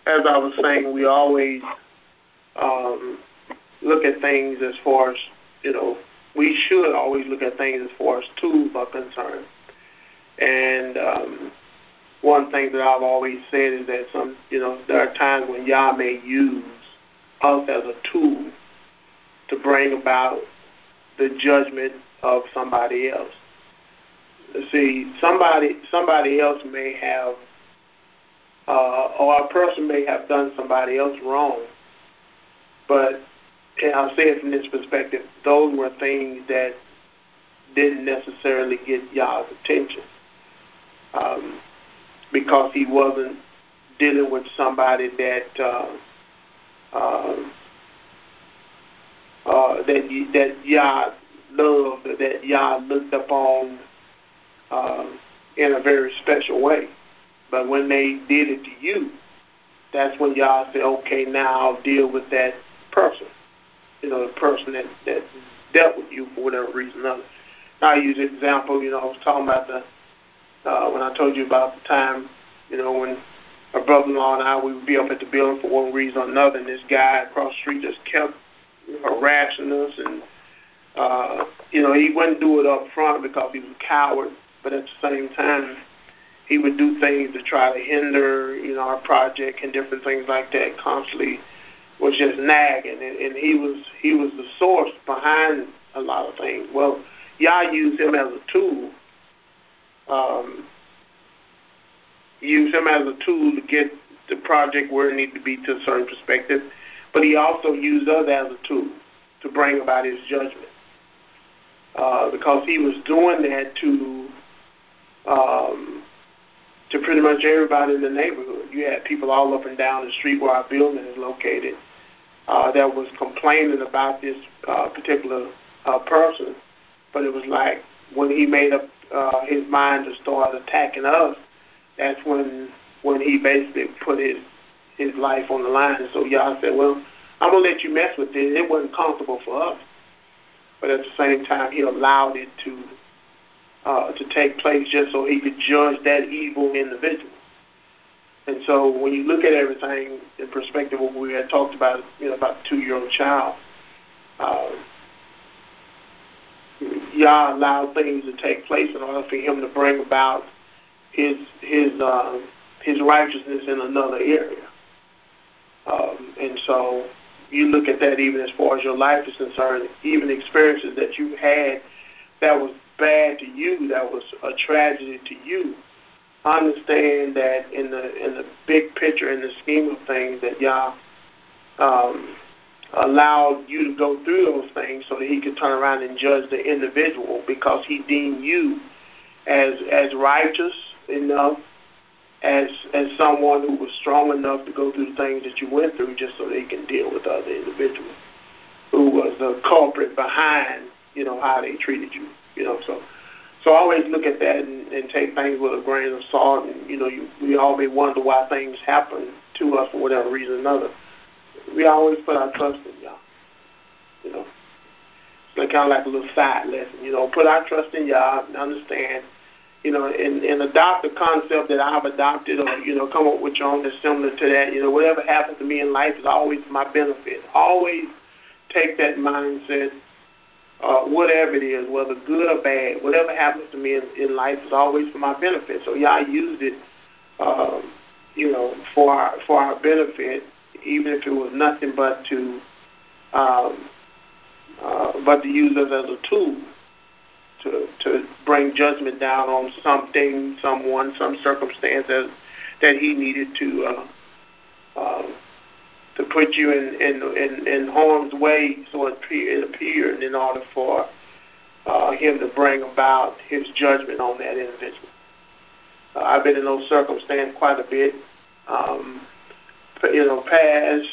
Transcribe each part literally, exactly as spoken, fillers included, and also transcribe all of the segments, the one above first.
as I was saying, we always um, look at things as far as, you know, we should always look at things as far as tools are concerned. And um, one thing that I've always said is that some, you know, there are times when Yah may use us as a tool to bring about the judgment of somebody else. See, somebody somebody else may have, uh, or a person may have done somebody else wrong, but, and I'll say it from this perspective, those were things that didn't necessarily get Yah's attention, um, because he wasn't dealing with somebody that uh, uh, uh, that that Yah loved, that Yah looked upon uh, in a very special way. But when they did it to you, that's when Yah said, okay, now I'll deal with that person. You know, the person that, that dealt with you for whatever reason or other. Now I use an example, you know, I was talking about the, uh, when I told you about the time, you know, when my brother-in-law and I, we would be up at the building for one reason or another, and this guy across the street just kept harassing us, and, uh, you know, he wouldn't do it up front because he was a coward, but at the same time, he would do things to try to hinder, you know, our project and different things like that. Constantly was just nagging, and, and he was he was the source behind a lot of things. Well, Yah used him as a tool. Um, used him as a tool to get the project where it needed to be to a certain perspective, but he also used us as a tool to bring about his judgment, uh, because he was doing that to um, to pretty much everybody in the neighborhood. You had people all up and down the street where our building is located uh, that was complaining about this uh, particular uh, person, but it was like when he made up uh, his mind to start attacking us, that's when when he basically put his his life on the line. And so Yah said, well, I'm going to let you mess with it. It wasn't comfortable for us. But at the same time, he allowed it to uh, to take place just so he could judge that evil individual. And so when you look at everything in perspective of what we had talked about, you know, about the two-year-old child, uh, Yah allowed things to take place in order for him to bring about his his uh, his righteousness in another area. Um, and so you look at that even as far as your life is concerned, even experiences that you had that was bad to you, that was a tragedy to you. Understand that in the in the big picture, in the scheme of things, that Yah um, allowed you to go through those things so that he could turn around and judge the individual, because he deemed you as as righteous enough, as as someone who was strong enough to go through the things that you went through, just so that he can deal with other individuals who was the culprit behind, you know, how they treated you. You know, so so always look at that and, and take things with a grain of salt. And you know, you, we all may wonder why things happen to us for whatever reason or another. We always put our trust in Yah. You know, it's like, kind of like a little side lesson. You know, put our trust in Yah and understand. You know, and, and adopt the concept that I've adopted, or, you know, come up with your own that's similar to that. You know, whatever happens to me in life is always for my benefit. Always take that mindset, uh, whatever it is, whether good or bad, whatever happens to me in, in life is always for my benefit. So, yeah, I used it, um, you know, for our, for our benefit, even if it was nothing but to, um, uh, but to use us as a tool. To, to bring judgment down on something, someone, some circumstances that he needed to uh, uh, to put you in, in, in, in harm's way, so it, it appeared, in order for uh, him to bring about his judgment on that individual. Uh, I've been in those circumstances quite a bit. Um, you know, past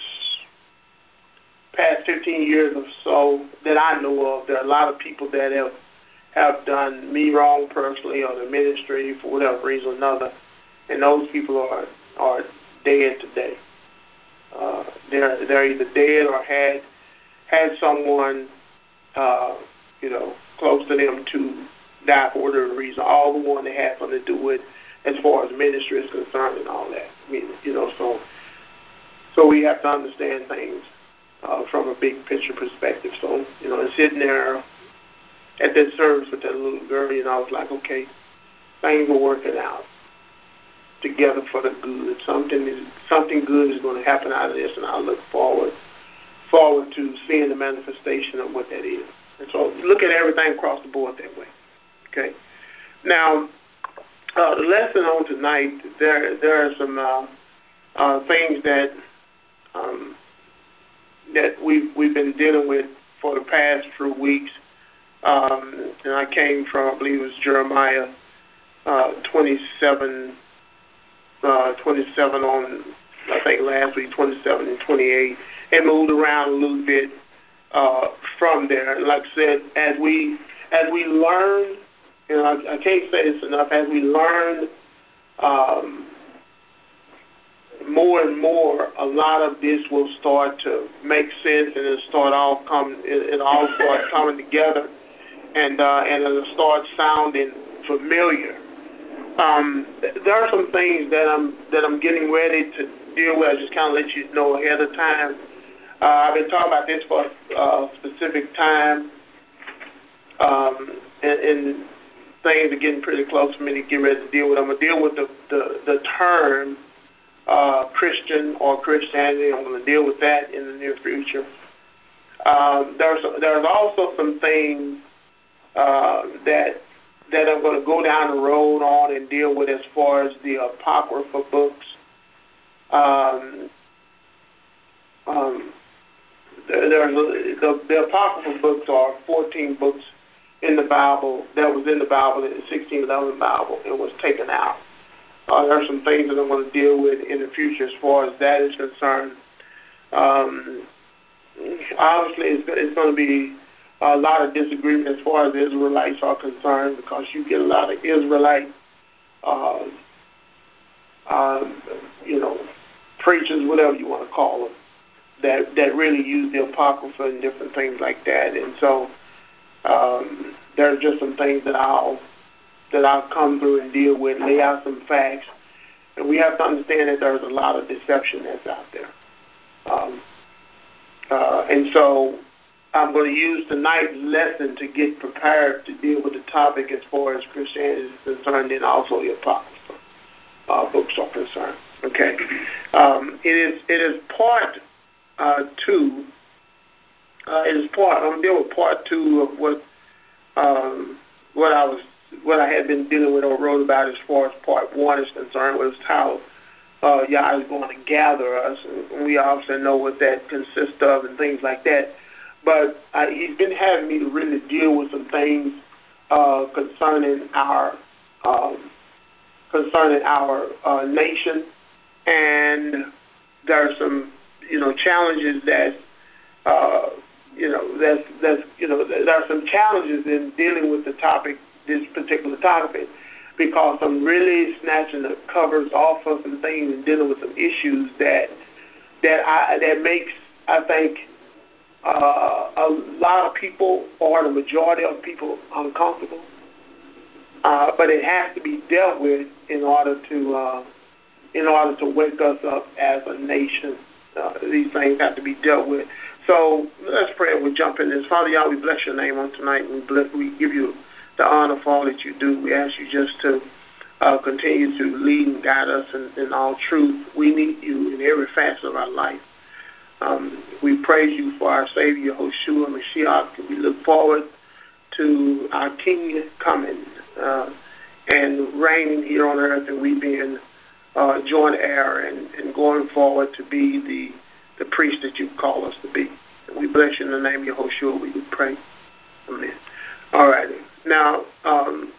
past fifteen years or so that I know of, there are a lot of people that have have done me wrong personally, or the ministry for whatever reason or another, and those people are are dead today. Uh, they're they're either dead or had had someone uh, you know close to them to die for whatever reason. All the one that had something to do with as far as ministry is concerned and all that. I mean, you know, so So we have to understand things uh, from a big picture perspective. So, you know, and sitting there at that service with that little girl, you know, I was like, okay, things are working out together for the good. Something is something good is going to happen out of this, and I look forward forward to seeing the manifestation of what that is. And so look at everything across the board that way. Okay. Now, uh, the lesson on tonight, there there are some uh, uh, things that um, that we've we've been dealing with for the past few weeks, um, and I came from, I believe it was Jeremiah uh, twenty-seven, uh, twenty-seven on, I think last week, twenty-seven and twenty-eight, and moved around a little bit uh, from there. And like I said, as we as we learn, you know, I, I can't say this enough. As we learn um, more and more, a lot of this will start to make sense, and it'll start all come. It, it'll all start coming together, and uh, and it'll start sounding familiar. Um, there are some things that I'm that I'm getting ready to deal with. I just kind of let you know ahead of time. Uh, I've been talking about this for a specific time, um, and, and things are getting pretty close for me to get ready to deal with. I'm going to deal with the, the, the term uh, Christian or Christianity. I'm going to deal with that in the near future. Um, there's there's also some things uh, that that I'm going to go down the road on and deal with as far as the Apocrypha books. Um, um, there, there's a, the, the Apocrypha books are fourteen books in the Bible that was in the Bible, in the sixteen eleven Bible, and was taken out. Uh, there are some things that I'm going to deal with in the future as far as that is concerned. Um, obviously, it's, it's going to be a lot of disagreement as far as the Israelites are concerned, because you get a lot of Israelite, uh, um, you know, preachers, whatever you want to call them, that that really use the Apocrypha and different things like that. And so um, there are just some things that I'll that I'll come through and deal with, lay out some facts, and we have to understand that there's a lot of deception that's out there. Um, uh, and so I'm going to use tonight's lesson to get prepared to deal with the topic as far as Christianity is concerned, and also the Apocrypha uh, books are concerned. Okay, um, it is it is part uh, two. Uh, it is part. I'm going to deal with part two of what um, what I was what I had been dealing with or wrote about as far as part one is concerned, was how uh, Yah is going to gather us, and we also know what that consists of and things like that. But uh, he's been having me to really deal with some things uh, concerning our um, concerning our uh, nation, and there are some you know challenges that uh, you know that's that's you know there are some challenges in dealing with the topic, this particular topic, because I'm really snatching the covers off of some things and dealing with some issues that that I that makes I think. Uh, a lot of people, or the majority of people, uncomfortable. Uh, but it has to be dealt with in order to uh, in order to wake us up as a nation. Uh, these things have to be dealt with. So let's pray and we'll jump in this. Father, Yah, we bless your name on tonight, and we, bless, we give you the honor for all that you do. We ask you just to uh, continue to lead and guide us in, in all truth. We need you in every facet of our life. Um, we praise you for our Savior, Hoshua Mashiach. We look forward to our King coming uh, and reigning here on earth, and we being uh, joint heir and, and going forward to be the, the priest that you call us to be. And we bless you in the name of Yahushua. We would pray. Amen. All right. Now, um,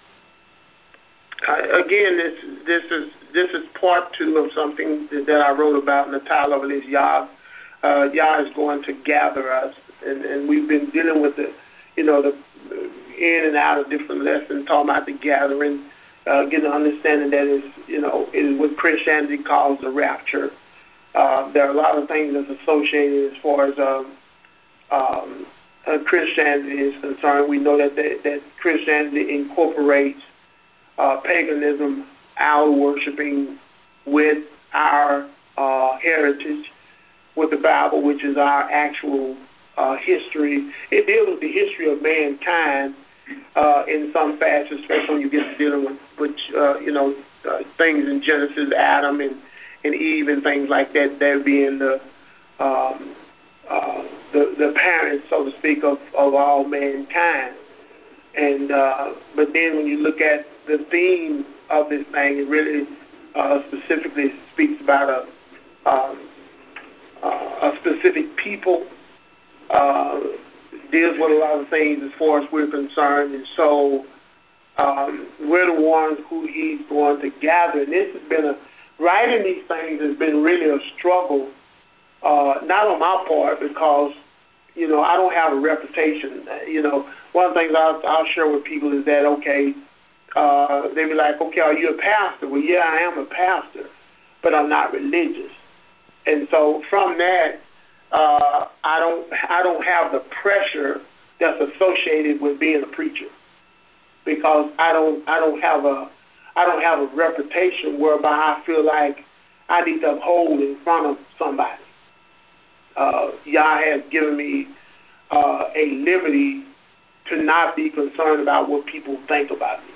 I, again, this this is this is part two of something that, that I wrote about, and the title of it is Yah. Uh, Yah is going to gather us, and, and we've been dealing with the, you know, the in and out of different lessons, talking about the gathering, uh, getting an understanding that is, you know, is what Christianity calls the rapture. Uh, there are a lot of things that's associated as far as um, um, uh, Christianity is concerned. We know that that, that Christianity incorporates uh, paganism, our worshiping with our uh, heritage. with the Bible, which is our actual uh, history. It deals with the history of mankind uh, in some fashion, especially when you get to dealing with, with uh, you know, uh, things in Genesis, Adam and, and Eve and things like that. They're being the um, uh, the, the parents, so to speak, of, of all mankind. And uh, but then when you look at the theme of this thing, it really uh, specifically speaks about a um, uh, a specific people, uh, deals with a lot of things as far as we're concerned, and so um, we're the ones who he's going to gather. And this has been a writing these things has been really a struggle, uh, not on my part because you know I don't have a reputation. You know, one of the things I'll, I'll share with people is that okay, uh, they be like, okay, are you a pastor? Well, yeah, I am a pastor, but I'm not religious. And so from that, uh, I don't I don't have the pressure that's associated with being a preacher, because I don't I don't have a I don't have a reputation whereby I feel like I need to uphold in front of somebody. Uh, Yah has given me uh, a liberty to not be concerned about what people think about me.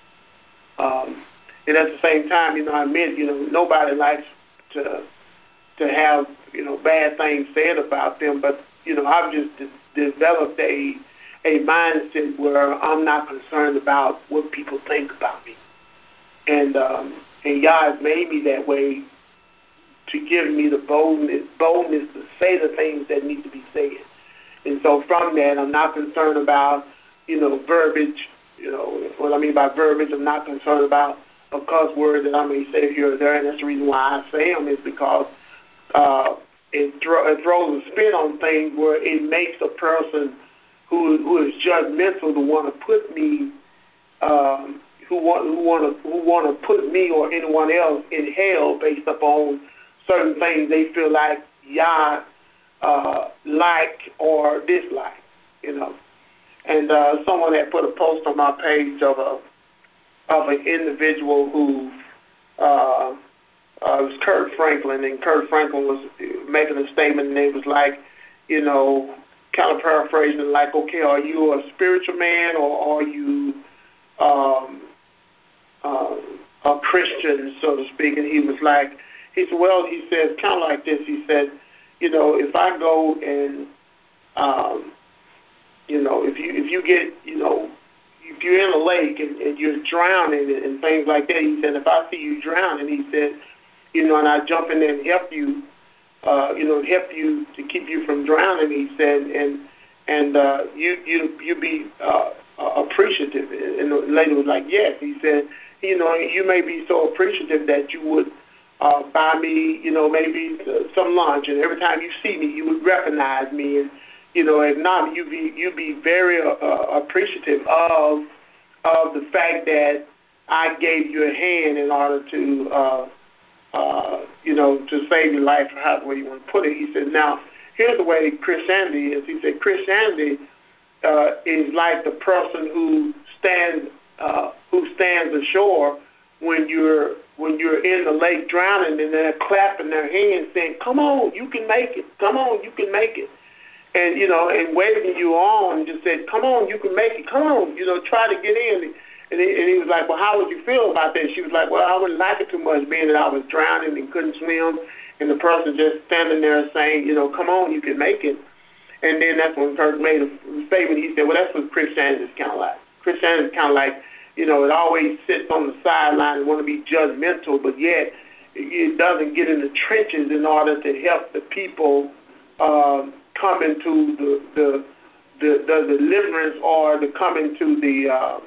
Um, and at the same time, you know, I admit, you know, nobody likes to to have, you know, bad things said about them, but, you know, I've just de- developed a a mindset where I'm not concerned about what people think about me. And um, and Yah has made me that way to give me the boldness, boldness to say the things that need to be said. And so from that, I'm not concerned about, you know, verbiage. You know, what I mean by verbiage, I'm not concerned about a cuss word that I may say here or there, and that's the reason why I say them is because uh, it, thro- it throws a spin on things where it makes a person who who is judgmental to want to put me, um, who want who want to who want to put me or anyone else in hell based upon certain things they feel like Yah uh, like or dislike, you know. And uh, someone had put a post on my page of a of an individual who uh, uh, it was Kurt Franklin, and Kurt Franklin was making a statement, and it was like, you know, kind of paraphrasing, like, okay, are you a spiritual man or are you um, uh, a Christian, so to speak? And he was like, he said, well, he said, kind of like this. He said, you know, if I go and um, you know, if you if you get, you know, if you're in a lake and, and you're drowning and, and things like that, he said, if I see you drowning, he said, you know, and I jump in there and help you, uh, you know, help you to keep you from drowning, he said, and and uh, you you you be uh, appreciative. And the lady was like, yes. He said, you know, you may be so appreciative that you would uh, buy me, you know, maybe some lunch, and every time you see me, you would recognize me, and you know, if not, you be you be very uh, appreciative of of the fact that I gave you a hand in order to, uh, uh, you know, to save your life, or however you want to put it. He said, now, here's the way Christianity is. He said, Christianity uh, is like the person who stands uh, who stands ashore when you're when you're in the lake drowning, and they're clapping their hands, saying, "Come on, you can make it. Come on, you can make it." And, you know, and waving you on and just said, come on, you can make it. Come on, you know, try to get in. And he, and he was like, well, how would you feel about that? She was like, well, I wouldn't like it too much, being that I was drowning and couldn't swim, and the person just standing there saying, you know, come on, you can make it. And then that's when Kurt made a statement. He said, well, that's what Christianity is kind of like. Christianity is kind of like, you know, it always sits on the sideline and want to be judgmental, but yet it doesn't get in the trenches in order to help the people um, come into the the, the the deliverance, or to come into the, uh,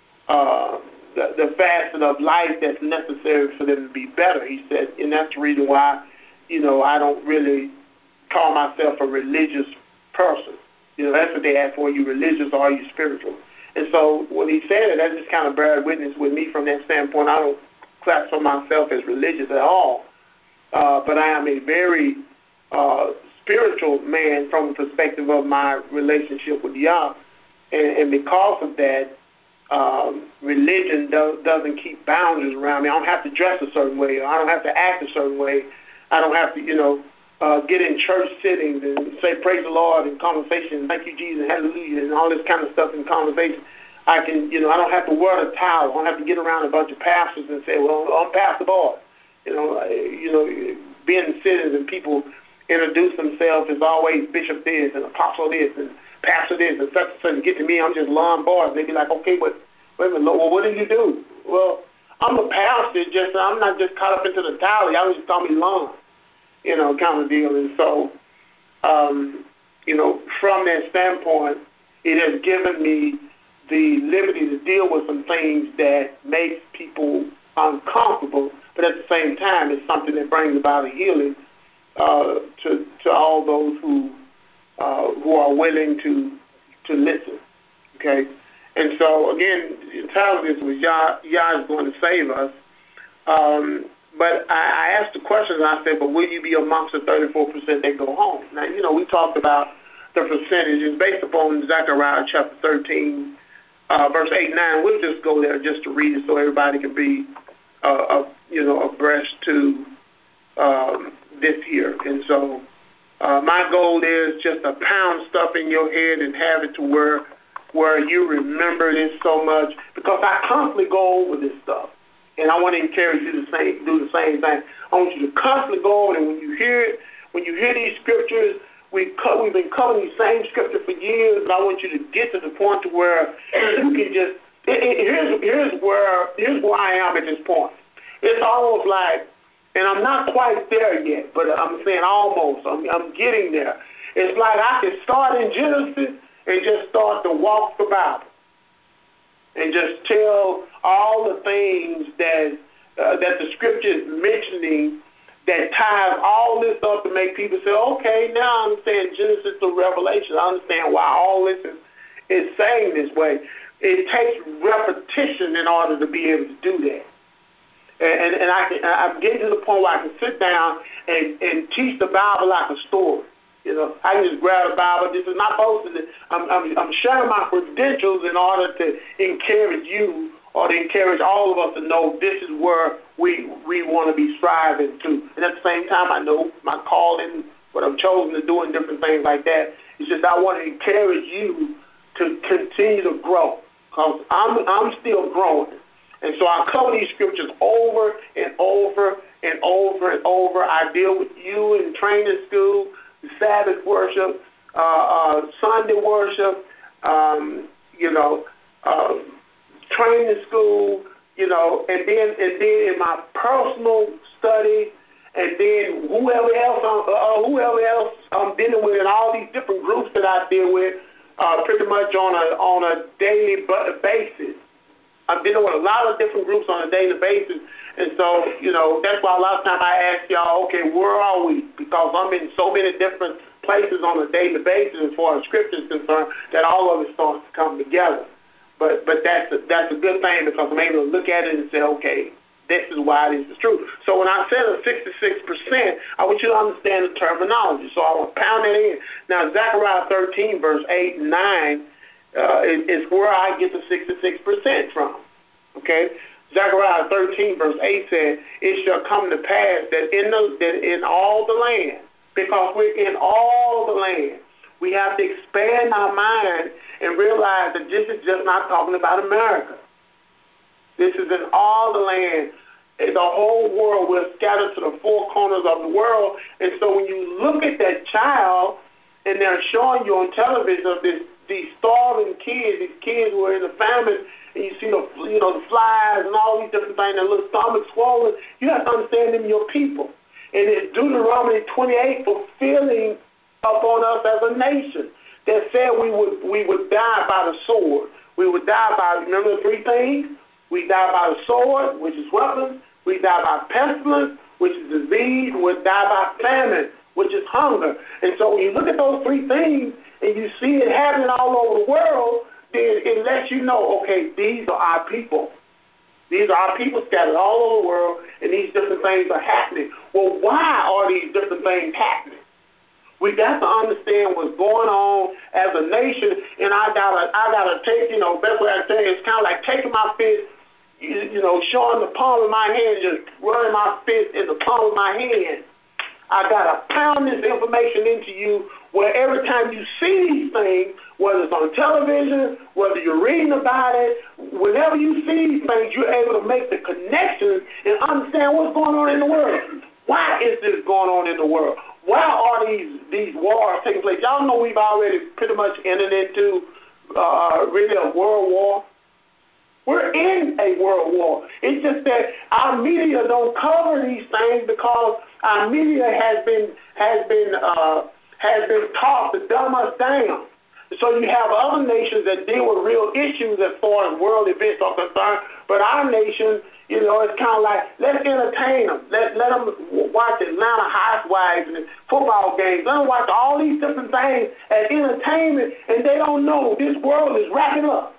uh, the the facet of life that's necessary for them to be better. He said, and that's the reason why, you know, I don't really call myself a religious person. You know, that's what they ask for: are you religious or are you spiritual? And so when he said it, that just kind of bears witness with me from that standpoint. I don't classify myself as religious at all, uh, but I am a very uh, spiritual man from the perspective of my relationship with Yah, and, and because of that, um, religion do, doesn't keep boundaries around me. I don't have to dress a certain way, or I don't have to act a certain way. I don't have to, you know, uh, get in church sittings and say praise the Lord in conversation, thank you Jesus, hallelujah, and all this kind of stuff in conversation. I can, you know, I don't have to wear a towel. I don't have to get around a bunch of pastors and say, well, I'm Pastor Boyd. You know, you know, being in sittings and people introduce themselves as always Bishop this and Apostle this and Pastor this and such and such. And get to me, I'm just Lon Boyd. They be like, okay, but wait a minute, well, what do you do? Well, I'm a pastor. Just I'm not just caught up into the title. Y'all just call me Lon, you know, kind of deal. And so, um, you know, from that standpoint, it has given me the liberty to deal with some things that makes people uncomfortable, but at the same time, it's something that brings about a healing uh, to to all those who uh, who are willing to to listen. Okay, and so again, the title of this was Yah, Yah is going to save us. Um, but I, I asked the question, and I said, but will you be amongst the thirty-four percent that go home? Now, you know, we talked about the percentages based upon Zechariah chapter thirteen. Uh, verse eight, nine, we'll just go there just to read it so everybody can be, uh, uh, you know, abreast to um, this here. And so uh, my goal is just to pound stuff in your head and have it to where where you remember this so much, because I constantly go over this stuff. And I want to encourage you to same, do the same thing. I want you to constantly go over it. And when you hear it, when you hear these scriptures, We've, co- we've been covering these same scripture for years, but I want you to get to the point to where you can just, it, it, here's, here's, where, here's where I am at this point. It's almost like, and I'm not quite there yet, but I'm saying almost, I'm, I'm getting there. It's like I can start in Genesis and just start to walk the Bible and just tell all the things that, uh, that the scripture is mentioning that ties all this up to make people say, okay, now I understand Genesis to Revelation. I understand why all this is, is saying this way. It takes repetition in order to be able to do that. And, and, and I can, I'm getting to the point where I can sit down and, and teach the Bible like a story. You know, I can just grab the Bible. This is not boasting. I'm, I'm, I'm sharing my credentials in order to encourage you or to encourage all of us to know this is where we we want to be striving to. And at the same time, I know my calling, what I'm chosen to do and different things like that. It's just I want to encourage you to continue to grow, because I'm, I'm still growing. And so I cover these scriptures over and over and over and over. I deal with you in training school, Sabbath worship, uh, uh, Sunday worship, um, you know, uh, training school, you know, and then and then in my personal study, and then whoever else I'm, uh, whoever else I'm dealing with, and all these different groups that I deal with, uh, pretty much on a on a daily basis. I'm dealing with a lot of different groups on a daily basis, and so you know that's why a lot of times I ask y'all, okay, where are we? Because I'm in so many different places on a daily basis as far as scripture is concerned that all of it starts to come together. But but that's a, that's a good thing, because I'm able to look at it and say, okay, this is why this is true. So when I said a sixty-six percent, I want you to understand the terminology. So I want to pound that in. Now, Zechariah thirteen, verse eight and nine uh, is, is where I get the sixty-six percent from. Okay? Zechariah thirteen, verse eight said, it shall come to pass that in, the, that in all the land, because we're in all the land, we have to expand our mind and realize that this is just not talking about America. This is in all the land. In the whole world, we're scattered to the four corners of the world. And so when you look at that child and they're showing you on television of this, these starving kids, these kids who are in the famine, and you see the, you know, the flies and all these different things, their little stomachs swollen, you have to understand them, your people. And it's Deuteronomy twenty-eight fulfilling upon us as a nation that said we would we would die by the sword. We would die by, remember the three things? We die by the sword, which is weapons. We die by pestilence, which is disease. We die by famine, which is hunger. And so when you look at those three things and you see it happening all over the world, then it lets you know, okay, these are our people. These are our people scattered all over the world, and these different things are happening. Well, why are these different things happening? We got to understand what's going on as a nation, and I gotta, I gotta take, you know, best way I can say it, it's kind of like taking my fist, you, you know, showing the palm of my hand, just running my fist in the palm of my hand. I got to pound this information into you where every time you see these things, whether it's on television, whether you're reading about it, whenever you see these things, you're able to make the connections and understand what's going on in the world. Why is this going on in the world? Why are these these wars taking place? Y'all know we've already pretty much entered into uh, really a world war. We're in a world war. It's just that our media don't cover these things because our media has been has been uh, has been taught to dumb us down. So you have other nations that deal with real issues as far as world events are concerned, but our nation, you know, it's kind of like, let's entertain them. Let, let them watch Atlanta Housewives and football games. Let them watch all these different things as entertainment, and they don't know this world is wrapping up.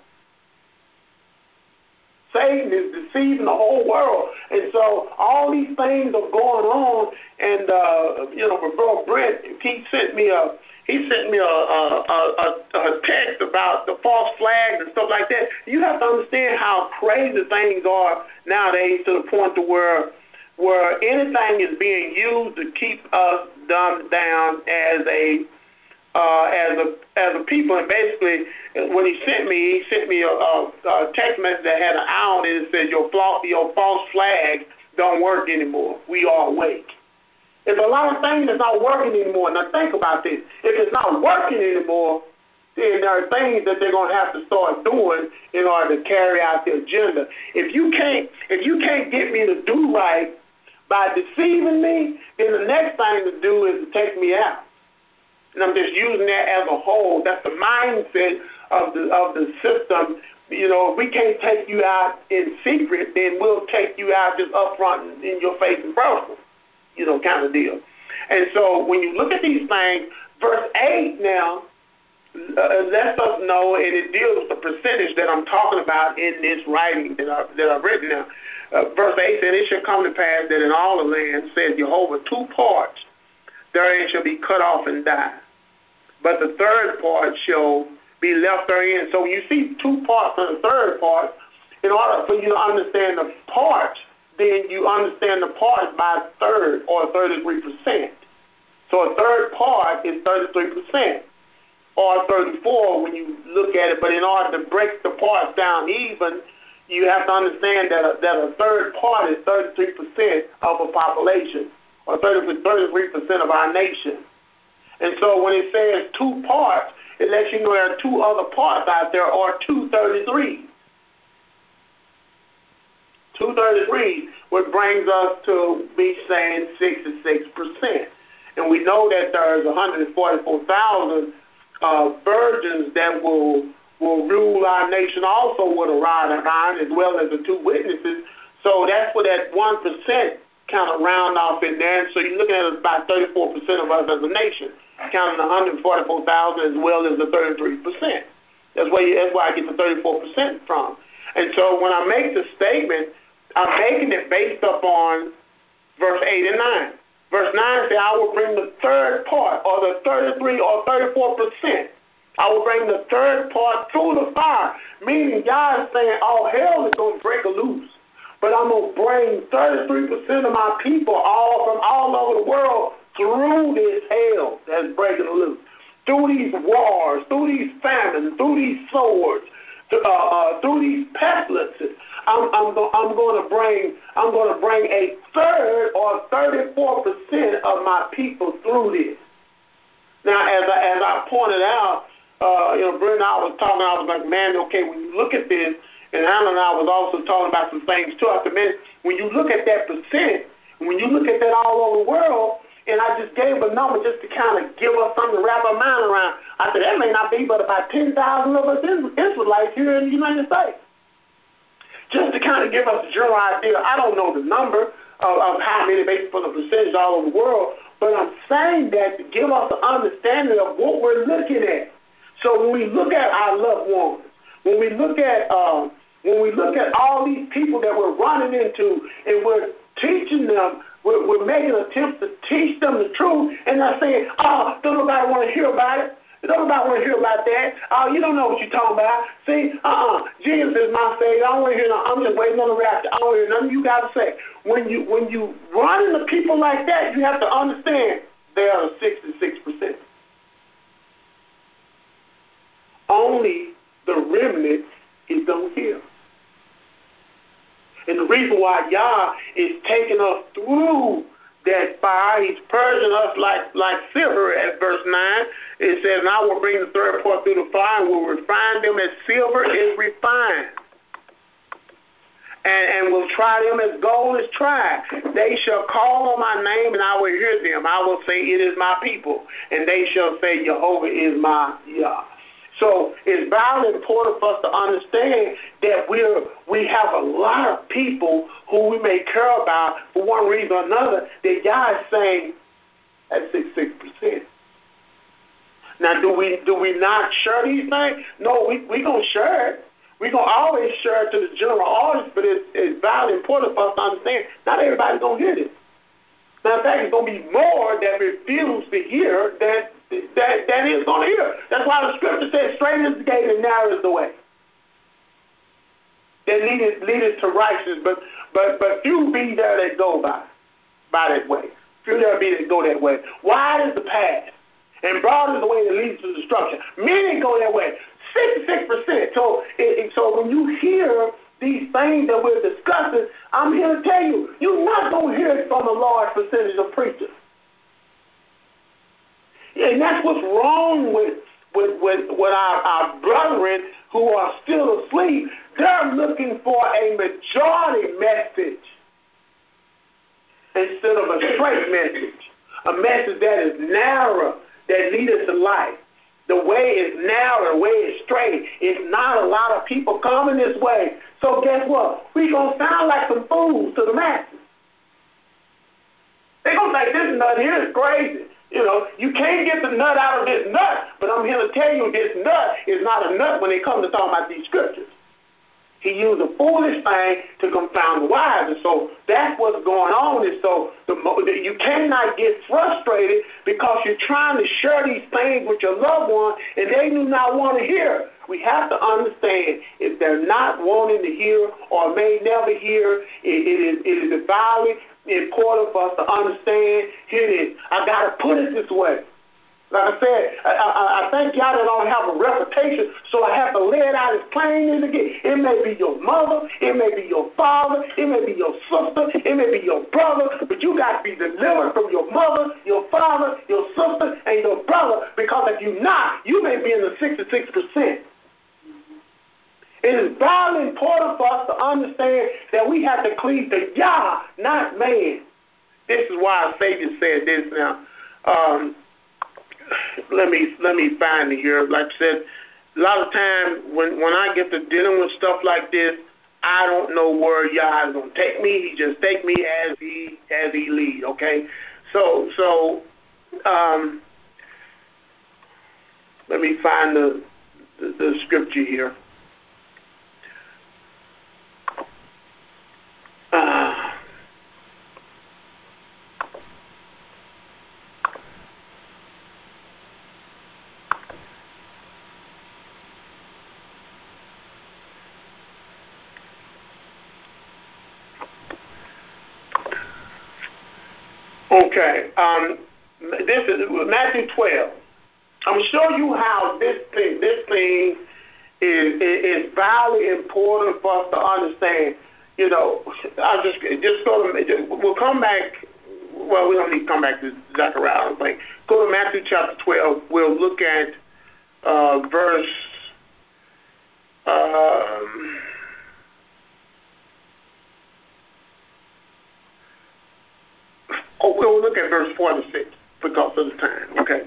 Satan is deceiving the whole world. And so all these things are going on, and, uh, you know, my bro Brent, he sent me a, he sent me a, a, a, a text about the false flags and stuff like that. You have to understand how crazy things are nowadays to the point to where where anything is being used to keep us dumbed down as a uh, as a as a people. And basically, when he sent me, he sent me a, a, a text message that had an eye on it that says your false your false flags don't work anymore. We are awake. If a lot of things is not working anymore, now think about this. If it's not working anymore, then there are things that they're going to have to start doing in order to carry out the agenda. If you can't, if you can't get me to do right by deceiving me, then the next thing to do is to take me out. And I'm just using that as a whole. That's the mindset of the of the system. You know, if we can't take you out in secret, then we'll take you out just up front in your face in person. You know, kind of deal. And so when you look at these things, verse eight now uh, lets us know, and it deals with the percentage that I'm talking about in this writing that, I, that I've written now. Uh, verse eight said, it shall come to pass that in all the land, says Jehovah, two parts therein shall be cut off and die, but the third part shall be left therein. So when you see two parts of the third part, in order for you to understand the parts, then you understand the part by third or thirty-three percent. So a third part is thirty-three percent or thirty-four when you look at it. But in order to break the parts down even, you have to understand that a, that a third part is thirty-three percent of a population or thirty-three percent of our nation. And so when it says two parts, it lets you know there are two other parts out there or two thirty-threes. two thirty-three, which brings us to be saying sixty-six percent. And we know that there's one hundred forty-four thousand uh, virgins that will will rule our nation also with a rod and iron, as well as the two witnesses. So that's where that one percent kind of round off in there. And so you're looking at about thirty-four percent of us as a nation, counting one hundred forty-four thousand as well as the thirty-three percent. That's where, you, that's where I get the thirty-four percent from. And so when I make the statement, I'm making it based upon verse eight and nine. Verse nine says, I will bring the third part, or the thirty-three or thirty-four percent. I will bring the third part through the fire. Meaning God is saying, all hell is going to break loose. But I'm going to bring thirty-three percent of my people all from all over the world through this hell that's breaking loose. Through these wars, through these famines, through these swords, Uh, uh, through these pestilences, I'm, I'm, go, I'm going to bring I'm going to bring a third or thirty-four percent of my people through this. Now, as I, as I pointed out, uh, you know, Brent and I was talking. I was like, man, okay, when you look at this, and Alan and I was also talking about some things too. I said, man, when you look at that percent, when you look at that all over the world. And I just gave a number just to kind of give us something to wrap our mind around. I said, that may not be but about ten thousand of us Israelites here in the United States. Just to kind of give us a general idea. I don't know the number of, of how many based on the percentage all over the world, but I'm saying that to give us an understanding of what we're looking at. So when we look at our loved ones, when we look at uh, when we look at all these people that we're running into and we're teaching them, We're, we're making attempts to teach them the truth, and they're saying, oh, don't nobody want to hear about it. Don't nobody want to hear about that. Oh, you don't know what you're talking about. See, uh-uh. Jesus is my Savior. I don't want to hear no, I'm just waiting on the rapture. I don't want to hear nothing you got to say. When you when you run into people like that, you have to understand they are the sixty-six percent. Only the remnant is going to hear. And the reason why Yah is taking us through that fire, he's purging us like, like silver at verse nine. It says, and I will bring the third part through the fire and will refine them as silver is refined. And, and will try them as gold is tried. They shall call on my name and I will hear them. I will say, it is my people. And they shall say, Jehovah is my Yah. So it's vitally important for us to understand that we're, we have a lot of people who we may care about for one reason or another, that God is saying at sixty-six percent. Now, do we do we not share these things? No, we we gonna share it. We're gonna always share it to the general audience, but it's, it's vitally important for us to understand not everybody's gonna hear this. Matter of fact, it's gonna be more that refuse to hear that that that is gonna hear. That's why the scripture says, "Straight is the gate and narrow is the way that leadeth leadeth to righteousness, but but but few be there that go by by that way. Few there be that go that way. Wide is the path, and broad is the way that leads to destruction. Many go that way. Sixty-six percent. So it, so when you hear these things that we're discussing, I'm here to tell you, you're not going to hear it from a large percentage of preachers. And that's what's wrong with with, with, with our, our brethren who are still asleep. They're looking for a majority message instead of a straight message, a message that is narrow, that leads to life. The way is narrow, the way is straight. It's not a lot of people coming this way. So guess what? We're going to sound like some fools to the masses. They're going to think this nut here is crazy. You know, you can't get the nut out of this nut, but I'm here to tell you this nut is not a nut when it comes to talking about these scriptures. He used a foolish thing to confound the wise. And so that's what's going on. And so the, you cannot get frustrated because you're trying to share these things with your loved one and they do not want to hear. We have to understand if they're not wanting to hear or may never hear, it, it is, it is vitally important for us to understand. Here it is. I got to put it this way. Like I said, I, I, I thank God that I don't have a reputation, so I have to lay it out as plain as it gets. It may be your mother, it may be your father, it may be your sister, it may be your brother, but you got to be delivered from your mother, your father, your sister, and your brother, because if you're not, you may be in the sixty-six percent. It is vitally important for us to understand that we have to cleave to Yah, not man. This is why our Savior said this now. Um, Let me let me find it here. Like I said, a lot of times when, when I get to dealing with stuff like this, I don't know where Yah is gonna take me. He just take me as he as he lead. Okay, so so um, let me find the, the the scripture here. Uh, Okay, um, this is Matthew twelve. I'm going to show you how this thing, this thing is, is, is vitally important for us to understand. You know, I'll just just go to. We'll come back. Well, we don't need to come back to Zechariah. I don't think. Go to Matthew chapter twelve. We'll look at uh, verse. Um, Oh, we'll look at verse forty-six because of the time, okay?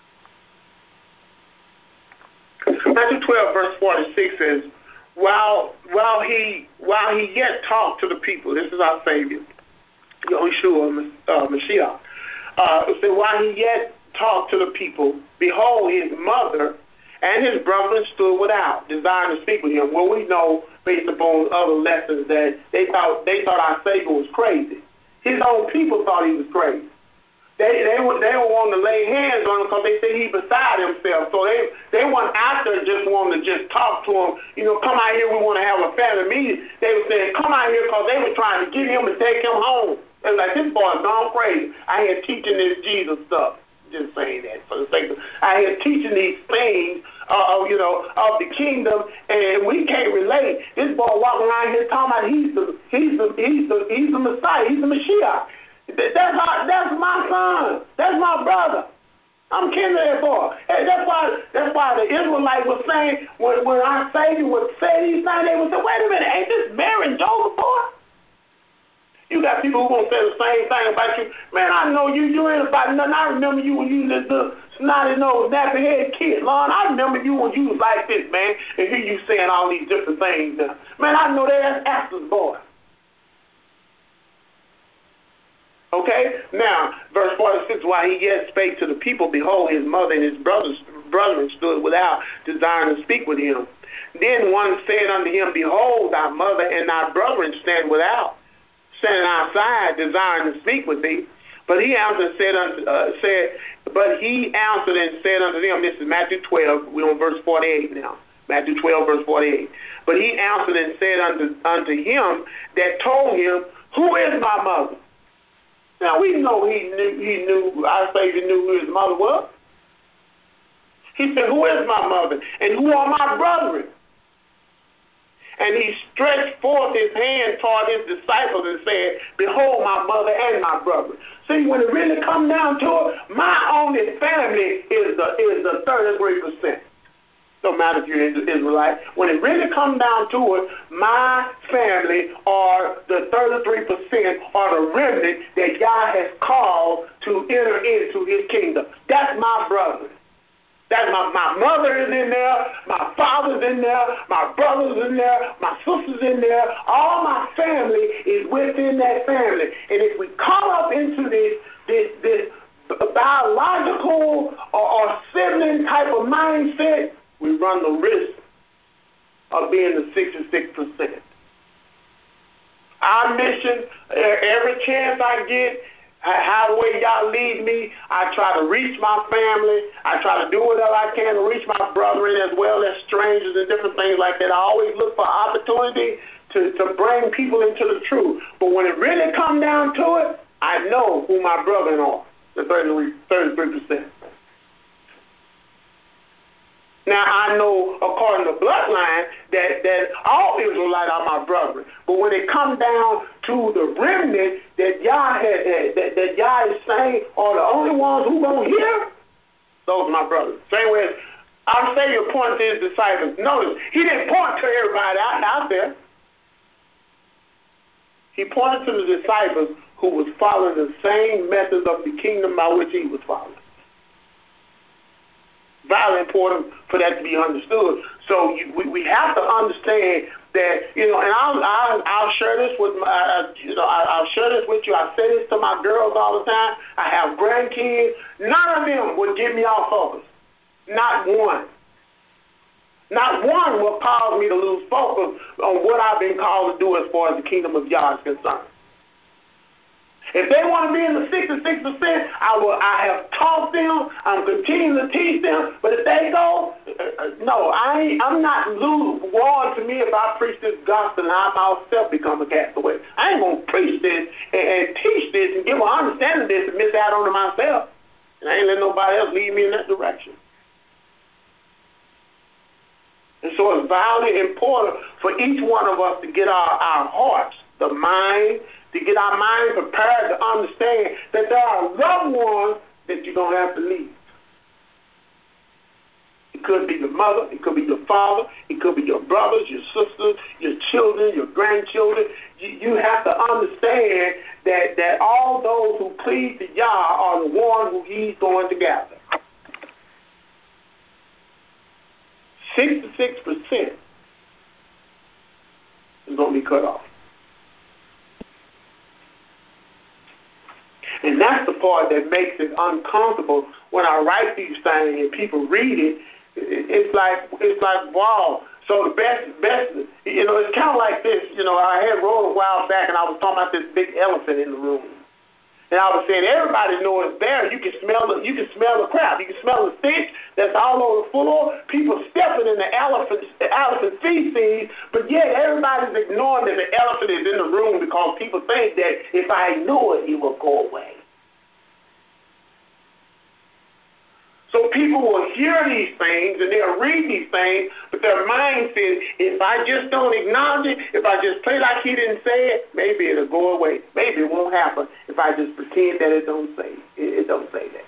Matthew twelve, verse forty-six says, while while he while he yet talked to the people, this is our Savior, Yahushua uh, Mashiach. Uh, it said, while he yet talked to the people, behold, his mother and his brethren stood without, desiring to speak with him. Well, we know based upon other lessons that they thought they thought our Savior was crazy. His own people thought he was crazy. They they were, they were wanting to lay hands on him because they said he beside himself. So they, they weren't out there just wanting to just talk to him. You know, come out here, we want to have a family meeting. They were saying, come out here because they were trying to get him and take him home. They were like, this boy's gone crazy. I here teaching this Jesus stuff. Just saying that for the sake of, I here teaching these things, uh, you know, of the kingdom, and we can't relate. This boy walking around here talking about he's the, he's the, he's the, he's the Messiah, he's the Mashiach. That's our, that's my son. That's my brother. I'm kin to that boy. And that's why that's why the Israelites were saying when when our Savior would say these things, they would say, wait a minute, ain't this Mary and Joseph boy? You got people who gonna say the same thing about you. Man, I know you. You ain't about nothing. I remember you when you was the snotty nose, nappy head kid, Lord. I remember you when you was like this, man. And hear you saying all these different things now. Man, I know that that's Esther's boy. Okay, now, verse forty-six, while he yet spake to the people, behold, his mother and his brothers, brethren stood without, desiring to speak with him. Then one said unto him, behold, thy mother and thy brethren stand without, standing outside, desiring to speak with thee. But he answered and said, unto, uh, said, but he answered and said unto them, this is Matthew twelve, we're on verse forty-eight now. Matthew twelve, verse forty-eight. But he answered and said unto, unto him that told him, who is my mother? Now, we know he knew, he knew, our Savior knew who his mother was. He said, who is my mother? And who are my brethren? And he stretched forth his hand toward his disciples and said, behold, my mother and my brethren. See, when it really comes down to it, my only family is the, is the thirty-three percent. Don't matter if you're Israelite. When it really comes down to it, my family are the thirty-three percent or the remnant that God has called to enter into his kingdom. That's my brother. That's my, my mother is in there, my father's in there, my brother's in there, my sister's in there. All my family is within that family. And if we call up into this, this, this biological or, or sibling type of mindset, we run the risk of being the sixty-six percent. Our mission, every chance I get, how the way y'all lead me, I try to reach my family. I try to do whatever I can to reach my brethren as well as strangers and different things like that. I always look for opportunity to, to bring people into the truth. But when it really comes down to it, I know who my brethren are, the thirty-three percent. Now, I know, according to bloodline, that, that all Israelites are my brethren. But when it comes down to the remnant that Yah, had, that, that Yah is saying are the only ones who going to hear, those are my brothers. Same way as our Savior pointed to his disciples. Notice, he didn't point to everybody out, out there. He pointed to the disciples who was following the same methods of the kingdom by which he was following. Very important for that to be understood. So you, we, we have to understand that, you know, and I'll, I'll, I'll share this with my, uh, you know, I, I'll share this with you. I say this to my girls all the time. I have grandkids. None of them would get me off focus. Not one. Not one will cause me to lose focus on what I've been called to do as far as the kingdom of Yah is concerned. If they want to be in the sixty-six percent, I will. I have taught them. I'm continuing to teach them. But if they go, uh, no, I ain't, I'm not lukewarm to me if I preach this gospel and I myself become a castaway. I ain't going to preach this and, and teach this and give an understanding of this and miss out on it myself. And I ain't letting nobody else lead me in that direction. And so it's vitally important for each one of us to get our, our hearts, the mind, to get our mind prepared to understand that there are loved ones that you're going to have to leave. It could be your mother, it could be your father, it could be your brothers, your sisters, your children, your grandchildren. You, you have to understand that, that all those who please to Yah are the ones who he's going to gather. sixty-six percent is going to be cut off. And that's the part that makes it uncomfortable when I write these things and people read it. It's like, it's like, wow. So the best, best, you know, it's kind of like this. You know, I had wrote a while back and I was talking about this big elephant in the room. And I was saying, everybody knows it's there. You can smell the, you can smell the crap. You can smell the stench that's all over the floor. People stepping in the elephant, the elephant feces, but yet everybody's ignoring that the elephant is in the room because people think that if I ignore it, it will go away. So people will hear these things and they'll read these things, but their mind says, if I just don't acknowledge it, if I just play like he didn't say it, maybe it'll go away. Maybe it won't happen if I just pretend that it don't say it, it don't say that.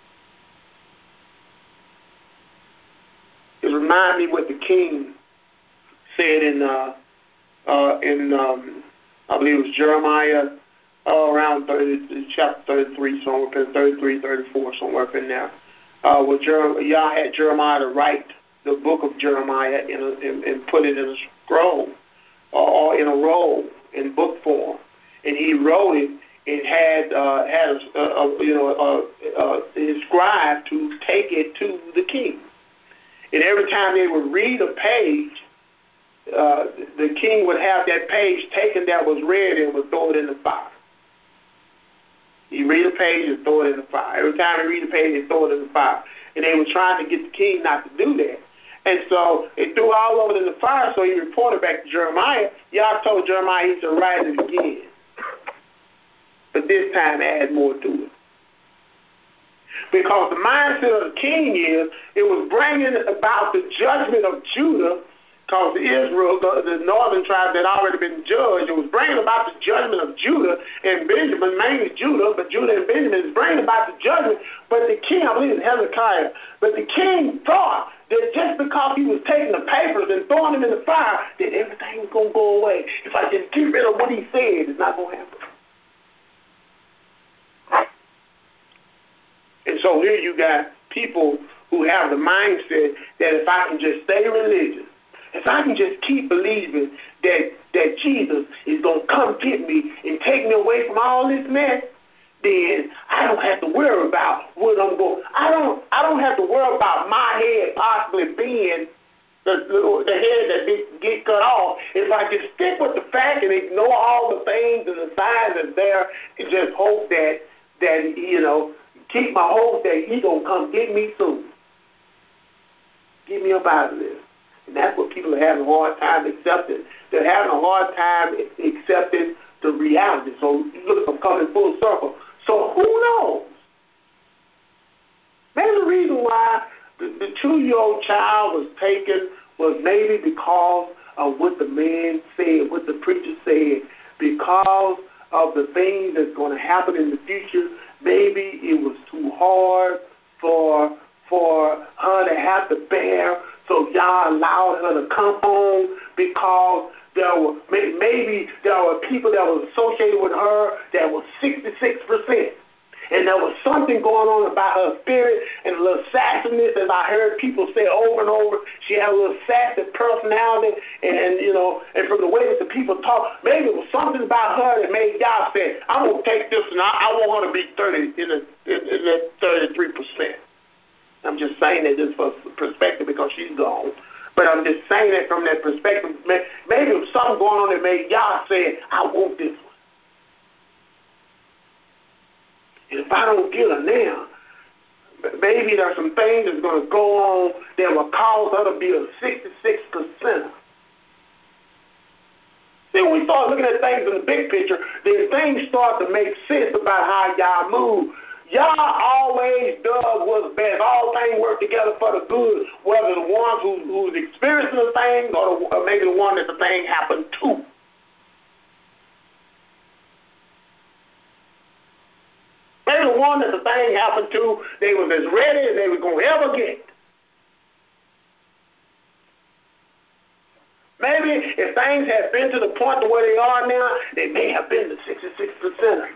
It reminds me what the king said in uh, uh, in um, I believe it was Jeremiah uh, around thirty, chapter thirty-three, somewhere up in thirty-three, thirty-four, somewhere up in there. Uh, where Jer- Yah had Jeremiah to write the book of Jeremiah in a, in, and put it in a scroll or in a roll in book form, and he wrote it and had uh, had a, a, you know a, a, his scribe to take it to the king, and every time they would read a page, uh, the king would have that page taken that was read and would throw it in the fire. You read a page and throw it in the fire. Every time you read a page, they throw it in the fire. And they were trying to get the king not to do that. And so they threw all of it in the fire, so he reported back to Jeremiah. Y'all told Jeremiah he should write it again. But this time add more to it. Because the mindset of the king is, it was bringing about the judgment of Judah, because Israel, the, the northern tribes had already been judged. It was bringing about the judgment of Judah and Benjamin, mainly Judah, but Judah and Benjamin is bringing about the judgment. But the king, I believe it's Hezekiah, but the king thought that just because he was taking the papers and throwing them in the fire, that everything was going to go away. If I just get rid of what he said, it's not going to happen. And so here you got people who have the mindset that if I can just stay religious, if I can just keep believing that, that Jesus is going to come get me and take me away from all this mess, then I don't have to worry about what I'm going. I don't. I don't have to worry about my head possibly being the, the, the head that get, get cut off. If I just stick with the fact and ignore all the things and the signs that's there, and just hope that that you know, keep my hope that He gonna come get me soon, get me up out of this. And that's what people are having a hard time accepting. They're having a hard time accepting the reality. So look, I'm coming full circle. So who knows? Maybe the reason why the, the two-year-old child was taken was maybe because of what the man said, what the preacher said, because of the things that's going to happen in the future. Maybe it was too hard for for her to have to bear. So y'all allowed her to come home because there were maybe there were people that was associated with her that was sixty-six percent. And there was something going on about her spirit and a little sassiness, as I heard people say over and over. She had a little sassy personality, and, you know, and from the way that the people talk, maybe it was something about her that made y'all say, I'm going to take this and I, I want her to be thirty in, a, in, in that thirty-three percent. I'm just saying that just for perspective because she's gone. But I'm just saying that from that perspective. Maybe there was something going on that made y'all say, I want this one. And if I don't get her now, maybe there's some things that's going to go on that will cause her to be a sixty-six percent. See, when we start looking at things in the big picture, then things start to make sense about how y'all move. Y'all always does what's best. All things work together for the good, whether the ones who, who's experiencing the thing or, the, or maybe the one that the thing happened to. Maybe the one that the thing happened to, they was as ready as they were going to ever get. Maybe if things had been to the point to where they are now, they may have been the sixty-six percent.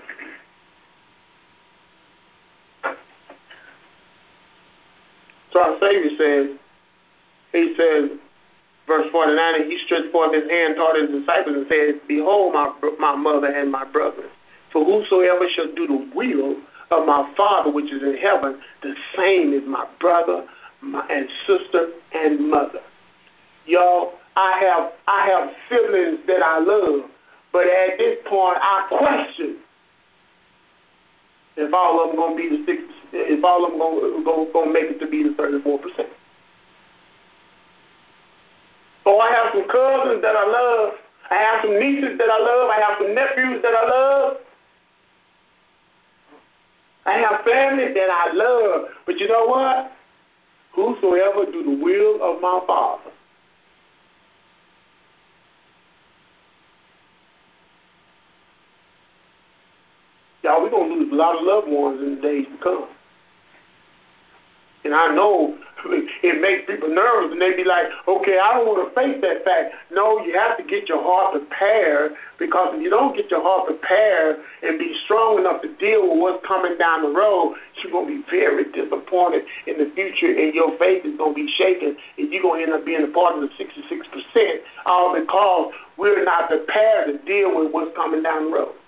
So our Savior says, he says, verse forty-nine, and he stretched forth his hand toward his disciples and said, behold my, my mother and my brothers. For whosoever shall do the will of my Father which is in heaven, the same is my brother my, and sister and mother. Y'all, I have I have siblings that I love, but at this point I question If all of them gonna be the six, if all of them gonna gonna, gonna make it to be the thirty-four percent. So I have some cousins that I love. I have some nieces that I love. I have some nephews that I love. I have family that I love. But you know what? Whosoever do the will of my Father. Y'all, we're going to lose a lot of loved ones in the days to come. And I know it makes people nervous, and they be like, okay, I don't want to face that fact. No, you have to get your heart prepared, because if you don't get your heart prepared and be strong enough to deal with what's coming down the road, you're going to be very disappointed in the future, and your faith is going to be shaken, and you're going to end up being a part of the sixty-six percent, all because we're not prepared to deal with what's coming down the road.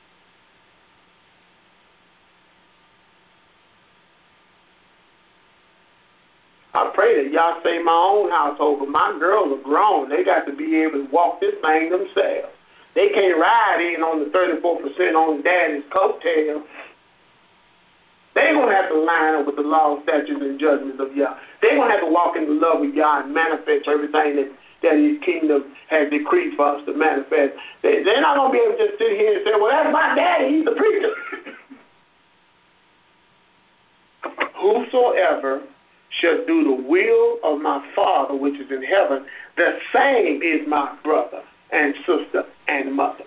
I pray that y'all save my own household, but my girls are grown. They got to be able to walk this thing themselves. They can't ride in on the thirty-four percent on daddy's coattail. They're going to have to line up with the law, statutes, and judgments of Yah. They're going to have to walk in the love of Yah and manifest everything that, that his kingdom has decreed for us to manifest. They, they're not going to be able to just sit here and say, well, that's my daddy. He's the preacher. Whosoever shall do the will of my Father which is in heaven, the same is my brother and sister and mother.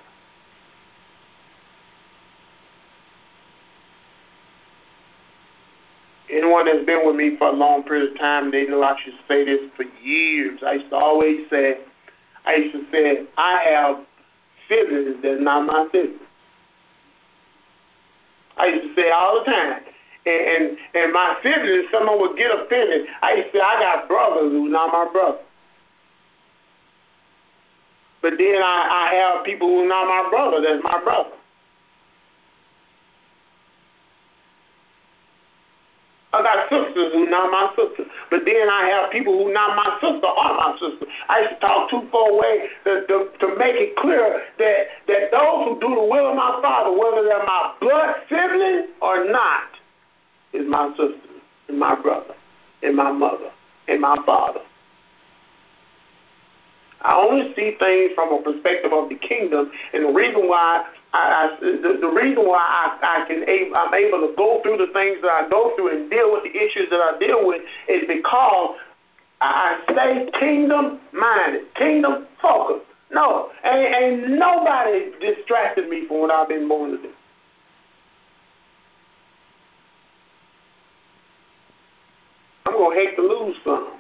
Anyone that's been with me for a long period of time, they know I should say this for years. I used to always say, I used to say, I have siblings that's not my siblings. I used to say all the time. And, and and my siblings, someone would get offended. I used to say, I got brothers who's not my brother. But then I, I have people who's not my brother, that's my brother. I got sisters who not my sister. But then I have people who not my sister are my sister. I used to talk two-fold way to, to, to make it clear that, that those who do the will of my Father, whether they're my blood sibling or not, is my sister, and my brother, and my mother, and my father. I only see things from a perspective of the kingdom, and the reason why I, I the, the reason why I, I can I'm able to go through the things that I go through and deal with the issues that I deal with is because I stay kingdom minded, kingdom focused. No, ain't, ain't nobody distracted me from what I've been born to do. I'm going to hate to lose some.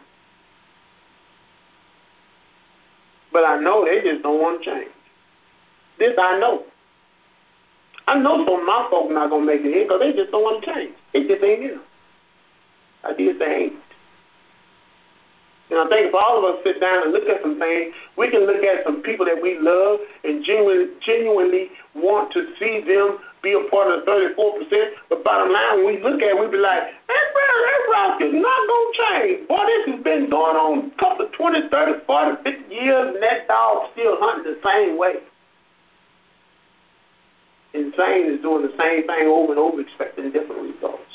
But I know they just don't want to change. This I know. I know some of my folk not going to make it in because they just don't want to change. It just ain't in them. I just ain't. And I think if all of us sit down and look at some things, we can look at some people that we love and genuinely, genuinely want to see them be a part of the thirty-four percent. But bottom line, when we look at it, we be like, that brother, that rock is not going to change. Boy, this has been going on a couple of twenty, thirty, forty, fifty years, and that dog still hunting the same way. Insane is doing the same thing over and over, expecting different results.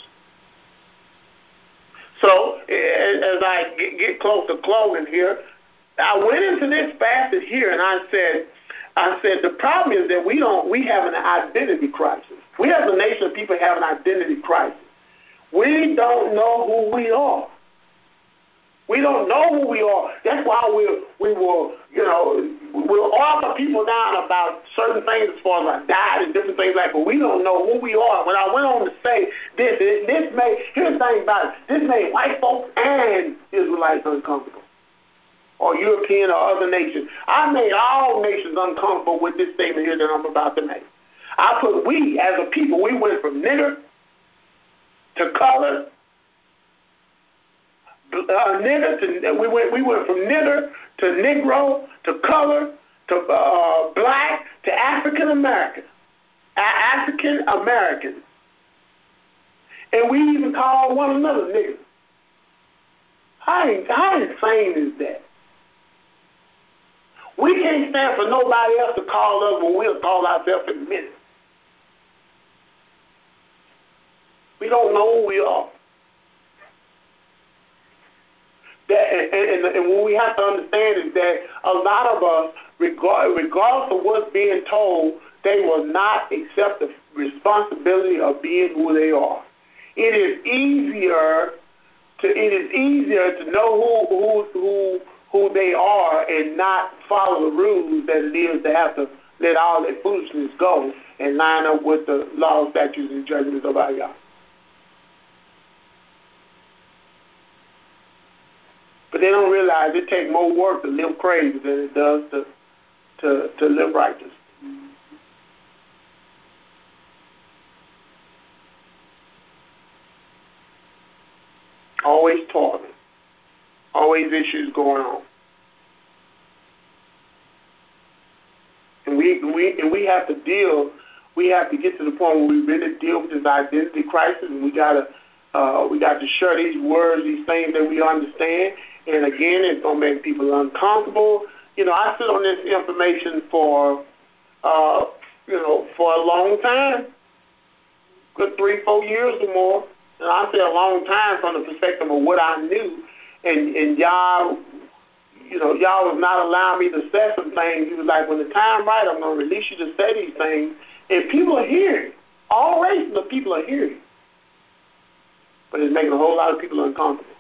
So, as I get close to closing here, I went into this passage here and I said, I said the problem is that we don't, we have an identity crisis. We as a nation of people have an identity crisis. We don't know who we are. We don't know who we are. That's why we we will, you know, we'll offer people down about certain things as far as our diet and different things like that, but we don't know who we are. When I went on to say this, this made, here's the thing about it, this made white folks and Israelites uncomfortable, or European or other nations. I made all nations uncomfortable with this statement here that I'm about to make. I put we, as a people, we went from nigger to color, Uh, nigger to, we went we went from nigger to Negro to color to uh, black to African American, African American, and we even call one another nigger. How how insane is that? We can't stand for nobody else to call us when we'll call ourselves in a minute. We don't know who we are. That, and, and, and what we have to understand is that a lot of us, regard, regardless of what's being told, they will not accept the responsibility of being who they are. It is easier to it is easier to know who who who who they are and not follow the rules than it is to have to let all that foolishness go and line up with the law, statutes, and judgments of our God. But they don't realize it takes more work to live crazy than it does to to, to live righteous. Always talking. Always issues going on. And we we and we have to deal we have to get to the point where we really deal with this identity crisis, and we gotta uh, we got to share these words, these things that we understand. And again, it's gonna make people uncomfortable. You know, I sit on this information for uh, you know, for a long time. Good three, four years or more. And I say a long time from the perspective of what I knew, and, and y'all, you know, y'all was not allowing me to say some things. You was like, when the time right, I'm going to release you to say these things. And people are hearing. All races of people are hearing. But it's making a whole lot of people uncomfortable.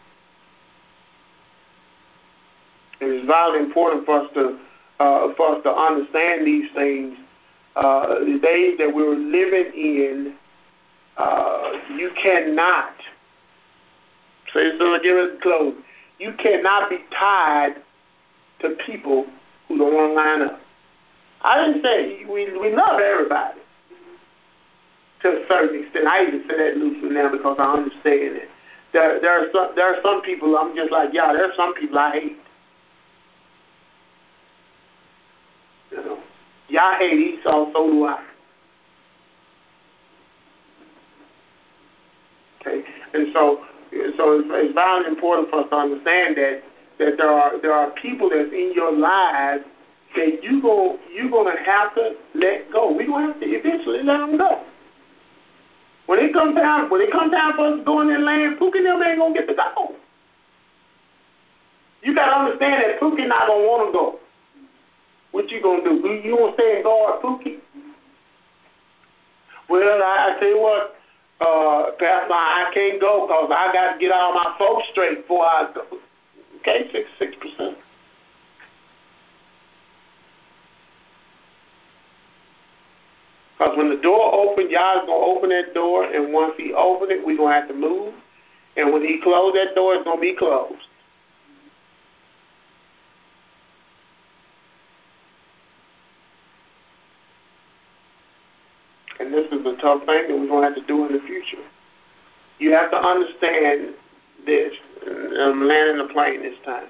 And it's vitally important for us to, uh, for us to understand these things. Uh, the days that we're living in, Uh, you cannot, so to give it close, you cannot be tied to people who don't want to line up. I didn't say we we love everybody to a certain extent. I even say that loosely now because I understand it. There there are some there are some people I'm just like y'all. There are some people I hate. You know, y'all hate Esau, so do I. Okay, and so, so it's, it's very important for us to understand that that there are there are people that's in your lives that you go you're gonna have to let go. We're gonna have to eventually let them go. When it comes time, when it comes time for us to go in that land, Pookie and them ain't gonna get to go. You gotta understand that Pookie not gonna want to go. What you gonna do? You gonna stay and guard Pookie? Well, I, I tell you what. Uh, Pastor, I can't go because I got to get all my folks straight before I go. Okay, six six percent. Because when the door opens, y'all's gonna open that door, and once he opens it, we're gonna have to move. And when he closes that door, it's gonna be closed. And this is a tough thing that we're going to have to do in the future. You have to understand this. I'm landing the plane this time.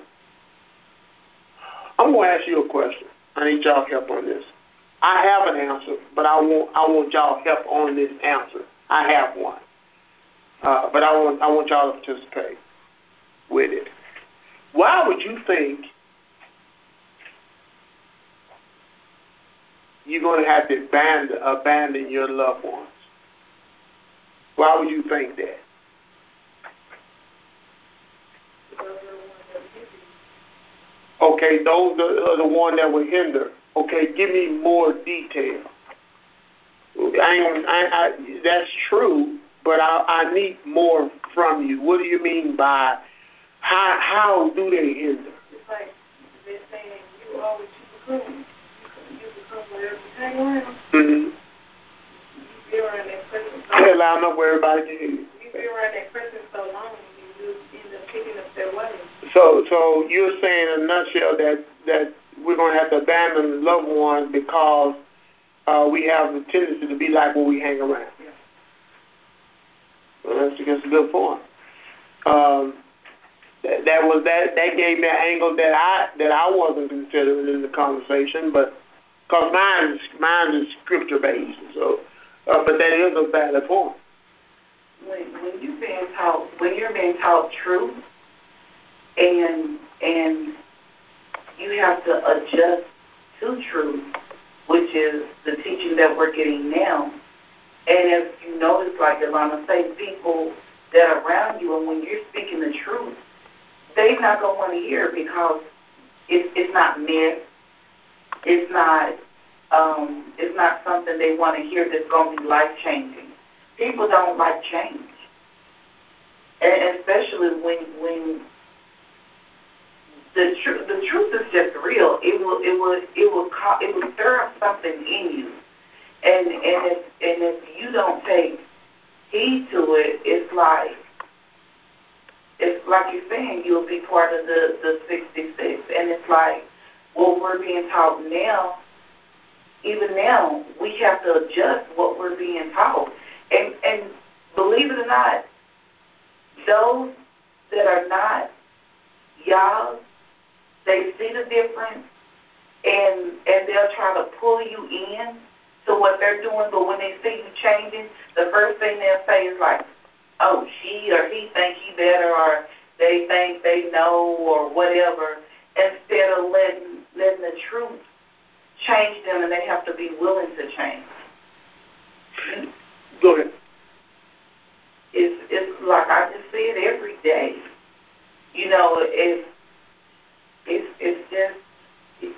I'm going to ask you a question. I need y'all help on this. I have an answer, but I want I want y'all help on this answer. I have one, uh, but I want I want y'all to participate with it. Why would you think you're going to have to abandon, abandon your loved ones? Why would you think that? Okay, those are the ones that will hinder. Okay, give me more detail. I ain't, I, I, that's true, but I, I need more from you. What do you mean by how? How do they hinder? It's like they're saying you are what you become. Mm-hmm. You be around that person so long. Loud enough where everybody can hear you. You be around that person so long, you end up picking up their way. So, so you're saying in a nutshell that that we're going to have to abandon loved ones because uh, we have the tendency to be like when we hang around. Yeah. Well, that's, that's a good point. Um, that, that was that that gave me an angle that I that I wasn't considering in the conversation, but. Because mine is, mine is scripture-based, so, uh, but that is a valid point. When, when you're being taught, when you're being taught truth, and and you have to adjust to truth, which is the teaching that we're getting now, And if you notice, like Yolanda say, people that are around you, and when you're speaking the truth, they're not going to want to hear it because it's, it's not myth. It's not, um, it's not something they want to hear that's going to be life-changing. People don't like change. And especially when when the truth the truth is just real. It will it will it will call, it will stir up something in you. And and if and if you don't take heed to it, it's like it's like you're saying you'll be part of the, the sixty-six. And it's like what we're being taught now, even now, we have to adjust what we're being taught. And and believe it or not, those that are not y'all, they see the difference and and they'll try to pull you in to what they're doing, but when they see you changing, the first thing they'll say is like, oh, she or he think he better, or they think they know, or whatever, instead of letting letting the truth change them, and they have to be willing to change. Go ahead. It's, it's like I just see it every day. You know, it's, it's, it's just... It's,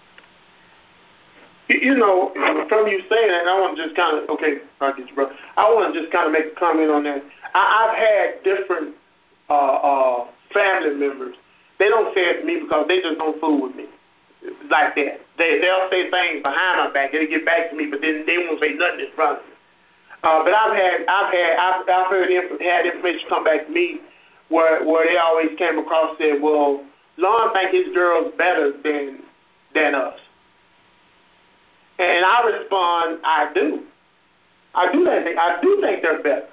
you know, from you saying that, I want to just kind of, okay, I'll get you, bro. I want to just kind of make a comment on that. I, I've had different uh, uh, family members. They don't say it to me because they just don't fool with me like that. They, they'll say things behind my back. They'll get back to me, but then they won't say nothing in front of me. Uh, but I've had, I've had, I've, I've heard had information come back to me where where they always came across and said, "Well, Lon think his girl's better than than us," and I respond, "I do, I do that. I do think they're better."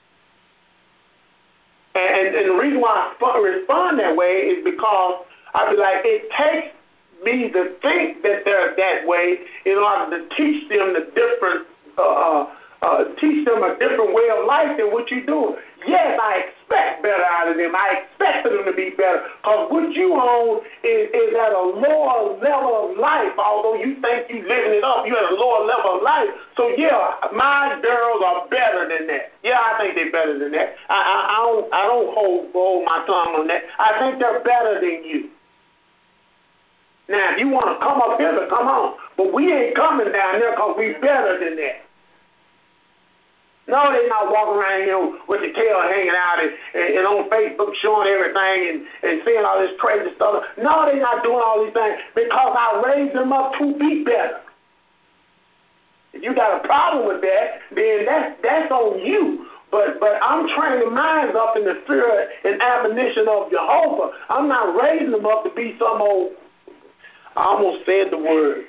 And, and the reason why I respond that way is because I be like, it takes me to think that they're that way in order to teach them the different. Uh, Uh, teach them a different way of life than what you're doing. Yes, I expect better out of them. I expect for them to be better. Because what you own is, is at a lower level of life. Although you think you're living it up, you're at a lower level of life. So, yeah, my girls are better than that. Yeah, I think they're better than that. I, I, I don't, I don't hold, hold my tongue on that. I think they're better than you. Now, if you want to come up here, come on. But we ain't coming down there because we're better than that. No, they're not walking around here with the tail hanging out and, and, and on Facebook showing everything and, and seeing all this crazy stuff. No, they're not doing all these things because I raised them up to be better. If you got a problem with that, then that's, that's on you. But but I'm training minds up in the fear and admonition of Jehovah. I'm not raising them up to be some old, I almost said the word.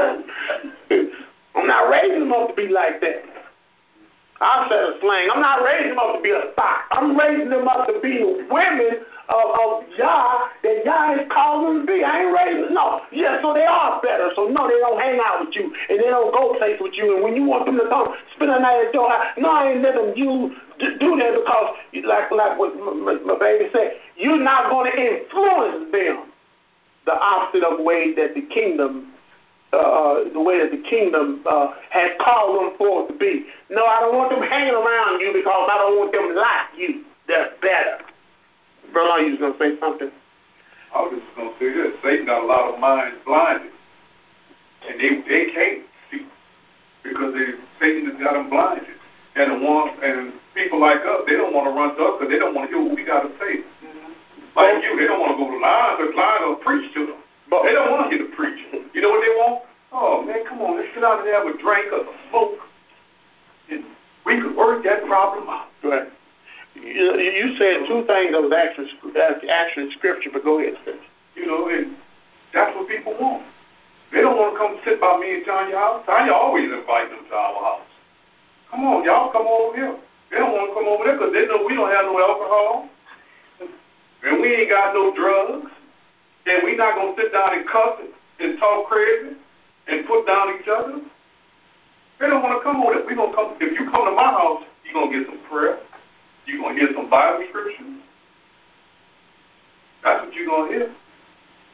I'm not raising them up to be like that. I said a slang. I'm not raising them up to be a thought. I'm raising them up to be the women of, of Yah that Yah is calling them to be. I ain't raising them. No. Yeah, so they are better. So, no, they don't hang out with you, and they don't go place with you. And when you want them to come spend a night at your house, no, I ain't letting you do that because, like, like what my, my baby said, you're not going to influence them the opposite of the way that the kingdom Uh, the way that the kingdom uh, has called them forth to be. No, I don't want them hanging around you because I don't want them like you. They're better. Brother, you was going to say something? I was just going to say this. Satan got a lot of minds blinded. And they they can't see because they, Satan has got them blinded. And the ones, and people like us, they don't want to run to us because they don't want to hear what we got to say. Mm-hmm. Like you, they don't want to go to line because line will preach to them. But they don't want to hear the preaching. You know what they want? Oh, man, come on, let's sit out and have a drink or a smoke. And we could work that problem out. Right. You, you said two things that was actually, actually scripture, but go ahead, sir. You know, and that's what people want. They don't want to come sit by me and Tanya house. Tanya always invites them to our house. Come on, y'all come over here. They don't want to come over there because they know we don't have no alcohol. And we ain't got no drugs. And we're not going to sit down and cuss and talk crazy and put down each other. They don't want to come over there. We're going to come. If you come to my house, you're going to get some prayer. You're going to hear some Bible scriptures. That's what you're going to hear.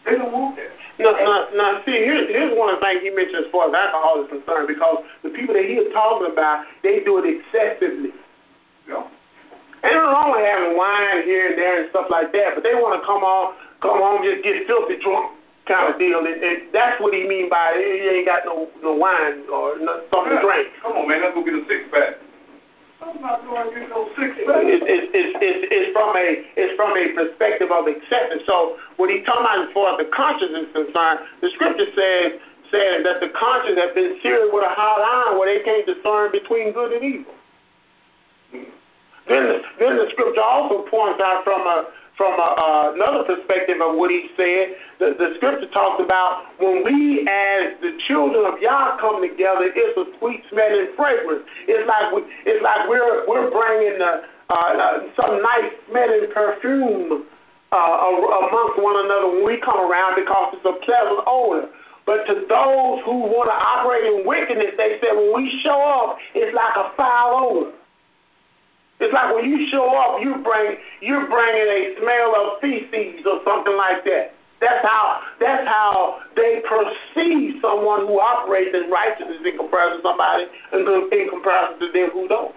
They don't want that. No, no, no. See, here's, here's one of the things he mentioned as far as alcohol is concerned, because the people that he is talking about, they do it excessively. Yeah. Ain't nothing wrong with having wine here and there and stuff like that, but they want to come on, come home, just get filthy drunk kind of deal, and, and that's what he mean by it. He ain't got no no wine or no, something Yeah. to drink. Come on, man, let's go get a six pack. I'm not going to get no six pack. It's, it's, it's, it's, it's from a it's from a perspective of acceptance. So what he's talking about as far as the conscience is concerned, the scripture says says that the conscience has been seared with a hot iron where they can't discern between good and evil. Then the, then the scripture also points out from a from a, uh, another perspective of what he said. The, the scripture talks about when we as the children of Yah come together, it's a sweet smelling fragrance. It's like we, it's like we're we're bringing the, uh, uh, some nice smelling perfume uh, amongst one another when we come around, because it's a pleasant odor. But to those who want to operate in wickedness, they say when we show up, it's like a foul odor. It's like when you show up, you bring you're bringing a smell of feces or something like that. That's how that's how they perceive someone who operates in righteousness in comparison to somebody in, in comparison to them who don't.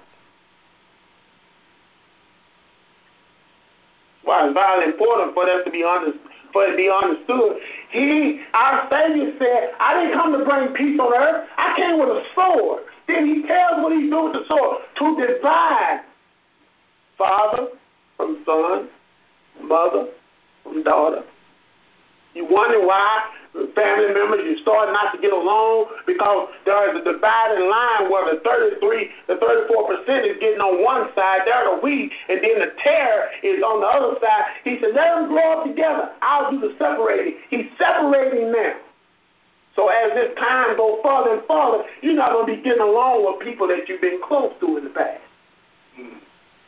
Why it's vitally important for us to be honest, for it to be understood. He, our Savior said, "I didn't come to bring peace on earth. I came with a sword." Then he tells what he's doing with the sword, to divide father from son, mother from daughter. You wonder why family members, you start not to get along, because there is a dividing line where the thirty-three, the thirty-four percent is getting on one side, they're the wheat, and then the tare is on the other side. He said, let them grow up together. I'll do the separating. He's separating now. So as this time goes further and further, you're not going to be getting along with people that you've been close to in the past. Hmm.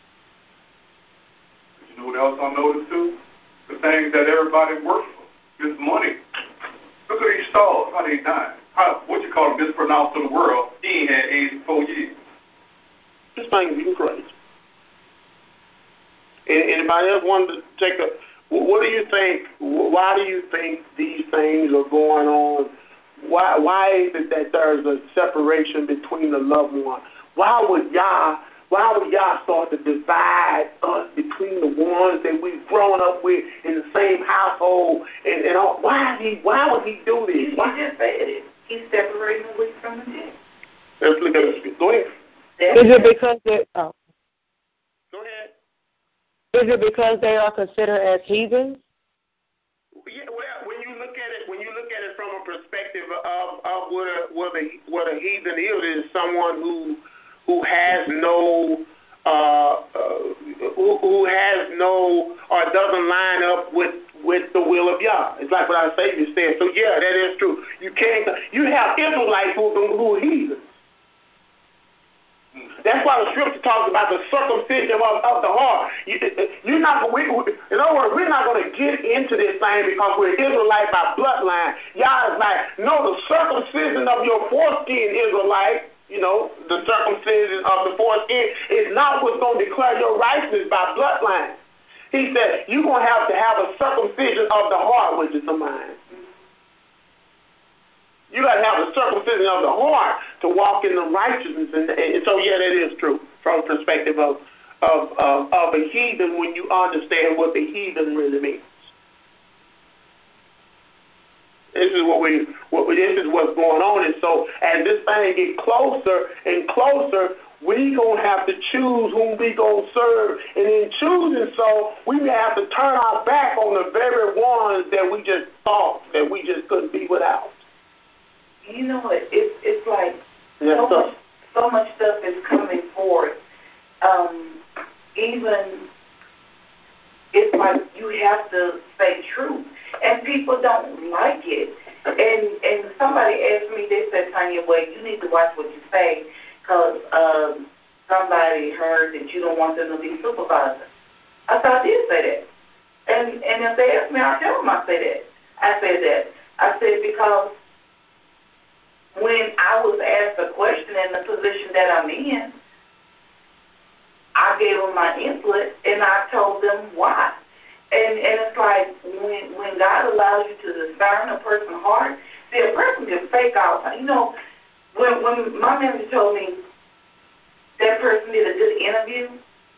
You know what else I noticed too? The things that everybody works for is money. Look at these stars, how they dying. How, what you call them, mispronounced to the world. He ain't had eighty-four years. This thing is even crazy. Anybody else wanted to take a, what do you think, why do you think these things are going on? Why, why is it that there's a separation between the loved one? Why would Yah Why would y'all start to divide us between the ones that we've grown up with in the same household? And, and all, why he? Why would he do this? You just said it. He's separating the wheat from the tares. Let's look at it. Go ahead. Is it because they? Oh. Go ahead. Is it because they are considered as heathens? Yeah, well, when you look at it, when you look at it from a perspective of of what a what a what a heathen is, is someone who. who has no, uh, uh, who, who has no, or doesn't line up with, with the will of Yah. It's like what our Savior said. So yeah, that is true. You can't. You have Israelites who, who are heathens. That's why the scripture talks about the circumcision of, of the heart. You, you're not. We, we, in other words, we're not going to get into this thing because we're Israelite by bloodline. Yah is like, no, the circumcision of your foreskin, Israelite. You know, the circumcision of the foreskin is not what's going to declare your righteousness by bloodline. He said, you're going to have to have a circumcision of the heart, which is the mind. You got to have a circumcision of the heart to walk in the righteousness. And, and so, yeah, that is true from the perspective of, of, of, of a heathen when you understand what the heathen really means. This is what we, what we, this is what's going on. And so as this thing gets closer and closer, we gonna have to choose whom we gonna serve. And in choosing so, we may have to turn our back on the very ones that we just thought that we just couldn't be without. You know what? It's it's like yes, so sir. much so much stuff is coming forward. Um, even it's like you have to say truth. And people don't like it. And and somebody asked me, they said, Tanya, well, you need to watch what you say because um, somebody heard that you don't want them to be supervisors. I said, I did say that. And and if they ask me, I'll tell them I say that. I said that. I said because when I was asked a question in the position that I'm in, I gave them my input and I told them why. And and it's like when when God allows you to discern a person's heart, see, a person can fake all the time. You know, when when my manager told me that person did a good interview,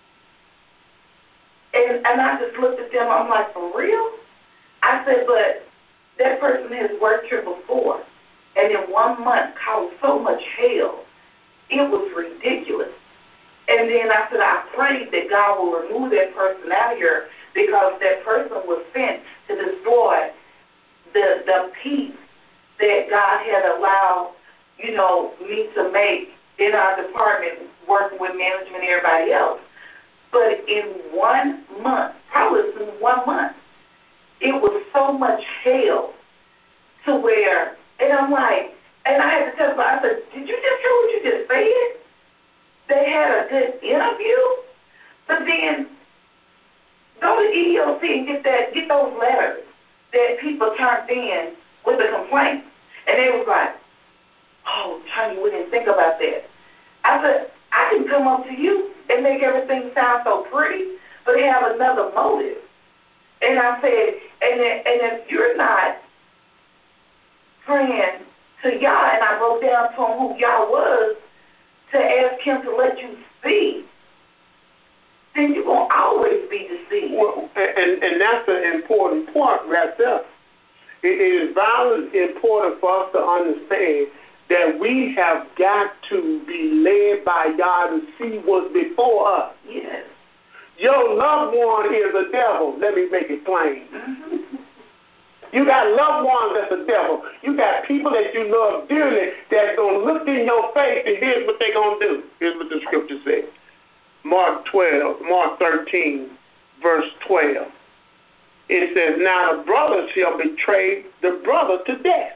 and and I just looked at them, I'm like, for real? I said, but that person has worked here before, and in one month caused so much hell, it was ridiculous. And then I said, I prayed that God will remove that person out of here, because that person was sent to destroy the the peace that God had allowed, you know, me to make in our department, working with management and everybody else. But in one month, probably in one month, it was so much hell to where, and I'm like, and I had to tell them, I said, did you just hear what you just said? They had a good interview, but then go to E E O C and get that, get those letters that people turned in with a complaint. And they was like, oh, Tanya, we didn't think about that. I said, I can come up to you and make everything sound so pretty, but have another motive. And I said, and, and if you're not praying to Yah, and I broke down to him who Yah was, to ask him to let you see, then you're going to always be deceived. Well, and, and that's an important point right there. It, it is very important for us to understand that we have got to be led by God to see what's before us. Yes. Your loved one is a devil. Let me make it plain. Mm-hmm. You got loved ones that's a devil. You got people that you love dearly that's going to look in your face, and here's what they're going to do. Here's what the scripture says. Mark twelve, Mark thirteen, verse twelve. It says, now the brother shall betray the brother to death.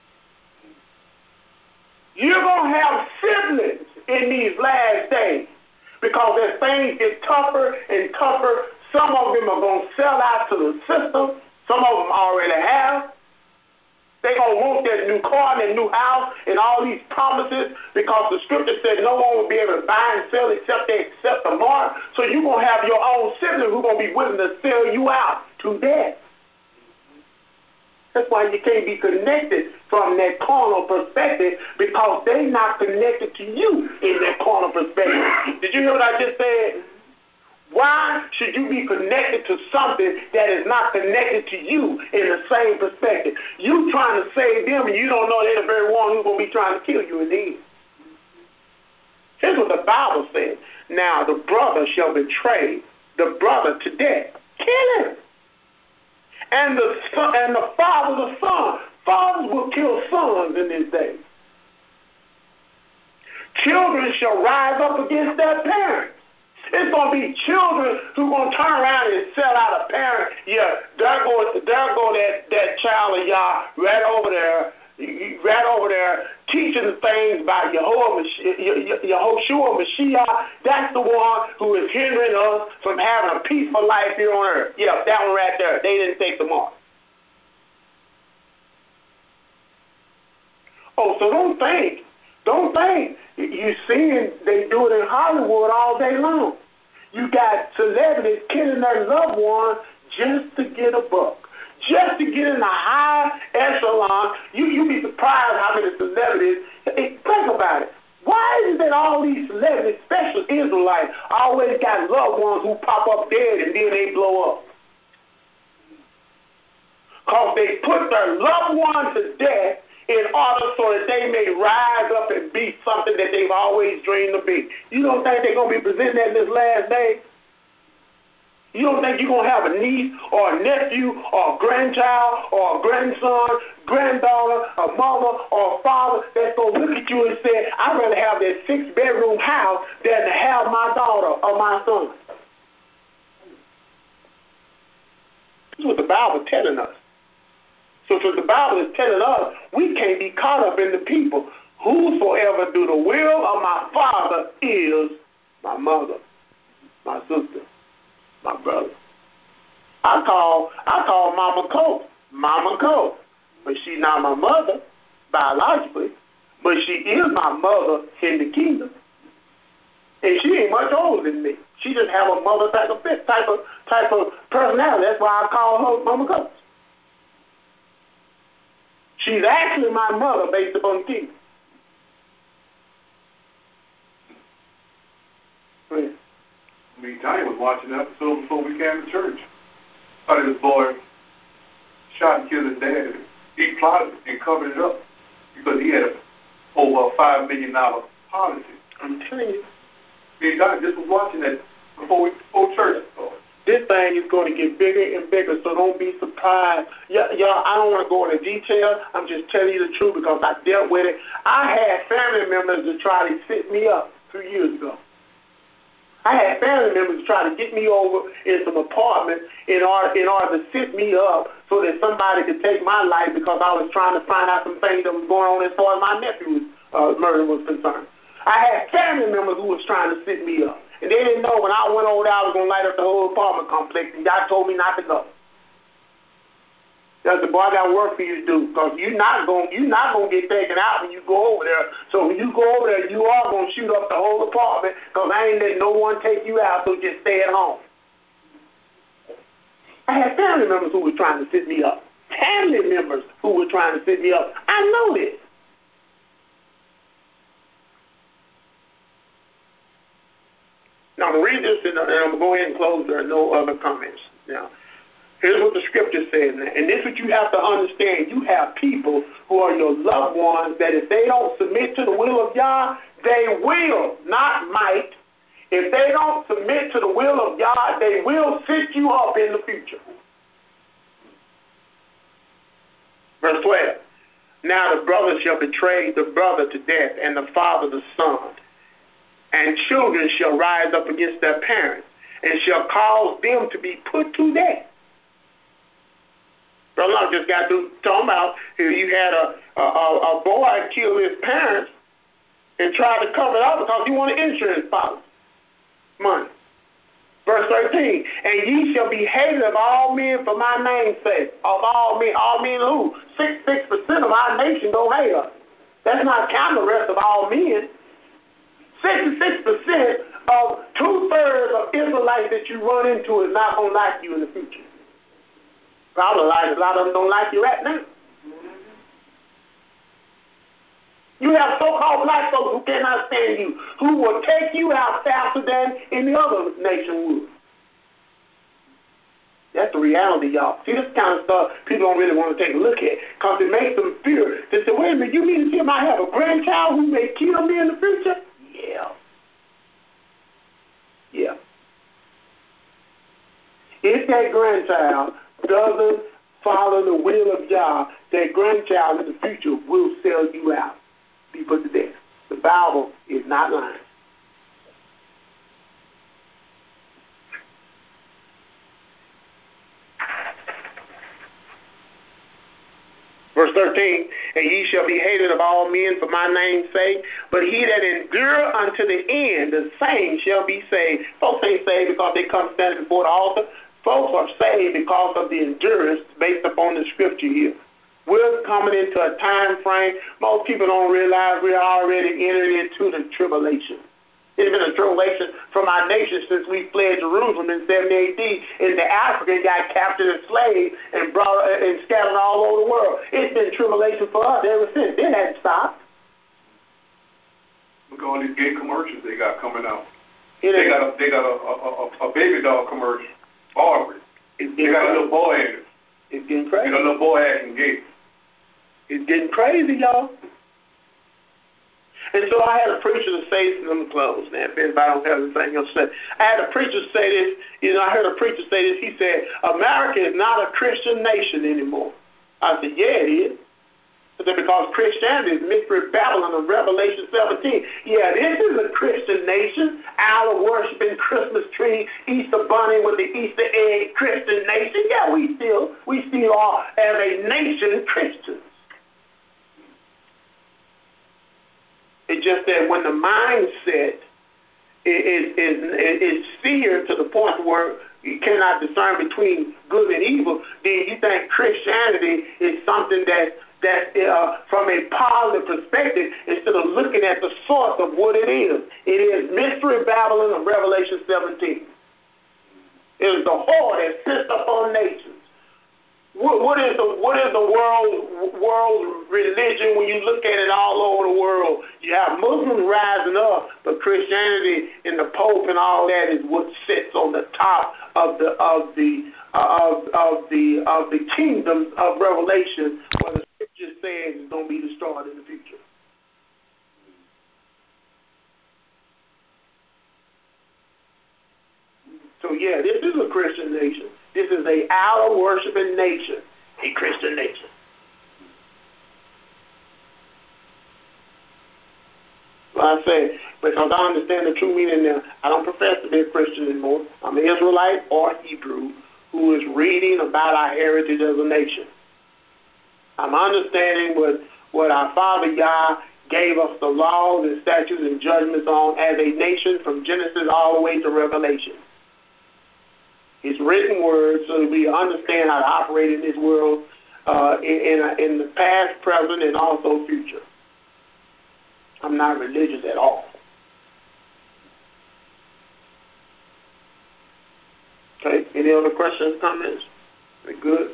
You're going to have siblings in these last days, because as things get tougher and tougher, some of them are going to sell out to the system. Some of them already have. They're going to want that new car and that new house and all these promises, because the scripture says no one will be able to buy and sell except they accept the mark. So you're going to have your own sibling who's going to be willing to sell you out to death. That's why you can't be connected from that carnal perspective, because they're not connected to you in that carnal perspective. Did you hear what I just said? Why should you be connected to something that is not connected to you in the same perspective? You trying to save them, and you don't know they're the very one who's going to be trying to kill you in the end. Here's what the Bible says. Now the brother shall betray the brother to death. Kill him. And the son, and the father the son. Fathers will kill sons in this day. Children shall rise up against their parents. It's going to be children who are going to turn around and sell out a parent. Yeah, there goes, there go that, that child of Yah right over there, right over there, teaching things about Yehoshua Mashiach. That's the one who is hindering us from having a peaceful life here on earth. Yeah, that one right there. They didn't take the mark. Oh, so don't think. Don't think. You seeing they do it in Hollywood all day long. You got celebrities killing their loved ones just to get a buck, just to get in the high echelon. You you be surprised how many celebrities. Think about it. Why is it that all these celebrities, especially Israelites, always got loved ones who pop up dead and then they blow up? Because they put their loved ones to death in order so that they may rise up and be something that they've always dreamed to be. You don't think they're going to be presenting that in this last day? You don't think you're going to have a niece or a nephew or a grandchild or a grandson, granddaughter, a mother or a father that's going to look at you and say, I'd rather have that six-bedroom house than to have my daughter or my son? This is what the Bible is telling us. So, so the Bible is telling us we can't be caught up in the people. Whosoever do the will of my Father is my mother, my sister, my brother. I call I call Mama Cole, Mama Cole, but she's not my mother biologically, but she is my mother in the kingdom. And she ain't much older than me. She just have a mother type of type of type of personality. That's why I call her Mama Ghost. She's actually my mother based upon the kingdom. I mean, Johnny was watching the episode before we came to church. Thought this boy shot and killed his dad. He plotted and covered it up because he had a, over a five million dollar policy. I'm telling you. Me and Johnny just was watching that before we before church started. This thing is going to get bigger and bigger, so don't be surprised. Y- y'all, I don't want to go into detail. I'm just telling you the truth because I dealt with it. I had family members to try to sit me up two years ago. I had family members try to get me over in some apartments in order, in order to sit me up so that somebody could take my life because I was trying to find out some things that was going on as far as my nephew's uh, murder was concerned. I had family members who was trying to sit me up. And they didn't know when I went over there I was going to light up the whole apartment complex, and God told me not to go. That's the boy, I got work for you to do because you're not going you're not going to get taken out when you go over there. So when you go over there, you are going to shoot up the whole apartment because I ain't letting no one take you out, so just stay at home. I had family members who were trying to sit me up. Family members who were trying to sit me up. I know this. Now, I'm going to read this, and I'm going to go ahead and close. There are no other comments. Now, here's what the scripture says. And this is what you have to understand. You have people who are your loved ones that if they don't submit to the will of God, they will, not might. If they don't submit to the will of God, they will sit you up in the future. Verse twelve. Now the brother shall betray the brother to death, and the father the son. And children shall rise up against their parents, and shall cause them to be put to death. Brother, I just got to talk about here. You had a, a, a boy kill his parents and try to cover it up because he wanted insurance policy money. Verse thirteen, and ye shall be hated of all men for my name's sake. Of all men, all men who? sixty-six percent of our nation don't hate us. That's not counting the rest of all men. sixty-six percent of two-thirds of Israelites that you run into is not going to like you in the future. Probably like a lot of them don't like you right now. You have so-called black folks who cannot stand you, who will take you out faster than any other nation would. That's the reality, y'all. See, this kind of stuff people don't really want to take a look at because it makes them fear. They say, wait a minute, you mean to tell me I have a grandchild who may kill me in the future? Yeah. Yeah. If that grandchild doesn't follow the will of God, that grandchild in the future will sell you out, be put to death. The Bible is not lying. Verse thirteen, and ye shall be hated of all men for my name's sake, but he that endure unto the end, the same shall be saved. Folks ain't saved because they come standing before the altar. Folks are saved because of the endurance based upon the scripture here. We're coming into a time frame. Most people don't realize we're already entering into the tribulation. It's been a tribulation from our nation since we fled Jerusalem in seventy A D into Africa and got captured and slaved and brought and scattered all over the world. It's been tribulation for us ever since. It hasn't stopped. Look at all these gay commercials they got coming out. It they got a they got a, a, a baby doll commercial. Barbary. They got a little boy in it. It's getting crazy. And a little boy acting gay. It's getting crazy, y'all. And so I had a preacher to say this, and I'm going to close now, if I don't have anything else to say. I had a preacher say this, you know, I heard a preacher say this. He said, America is not a Christian nation anymore. I said, yeah, it is. I said, because Christianity is mystery Babylon of Revelation seventeen. Yeah, this is a Christian nation. Our worshiping Christmas tree, Easter bunny with the Easter egg Christian nation. Yeah, we still, we still are, as a nation, Christians. It's just that when the mindset is, is, is seared to the point where you cannot discern between good and evil, then you think Christianity is something that that uh, from a positive perspective instead of looking at the source of what it is. It is Mystery Babylon of Revelation seventeen. It is the whore that sits upon nations. What, what is the what is the world world religion when you look at it all over the world? You have Muslims rising up, but Christianity and the Pope and all that is what sits on the top of the of the uh, of of the of the kingdoms of Revelation, where the scripture says it's going to be destroyed in the future. So yeah, this is a Christian nation. This is a idol worshiping nation, a Christian nation. Well, I say, because I understand the true meaning now, I don't profess to be a Christian anymore. I'm an Israelite or Hebrew who is reading about our heritage as a nation. I'm understanding what, what our Father Yah gave us the laws and statutes and judgments on as a nation from Genesis all the way to Revelation. His written word, so that we understand how to operate in this world uh, in, in, in the past, present, and also future. I'm not religious at all. Okay, any other questions, comments? We good?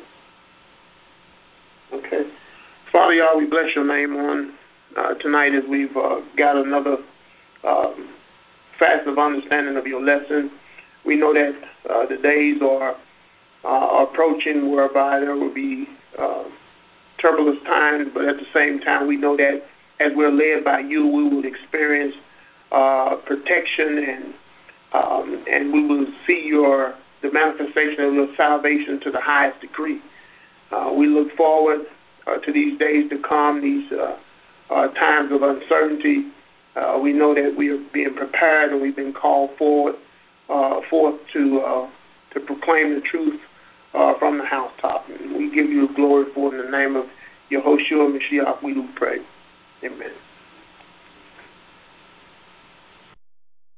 Okay. Father, y'all, we bless your name on uh, tonight as we've uh, got another um, facet of understanding of your lesson. We know that uh, the days are uh, approaching whereby there will be uh, turbulent times, but at the same time, we know that as we're led by you, we will experience uh, protection and um, and we will see your the manifestation of your salvation to the highest degree. Uh, we look forward uh, to these days to come, these uh, uh, times of uncertainty. Uh, we know that we are being prepared and we've been called forward. Uh, forth to uh, to proclaim the truth uh, from the housetop. And we give you glory for it in the name of Yehoshua Mashiach we do pray. Amen.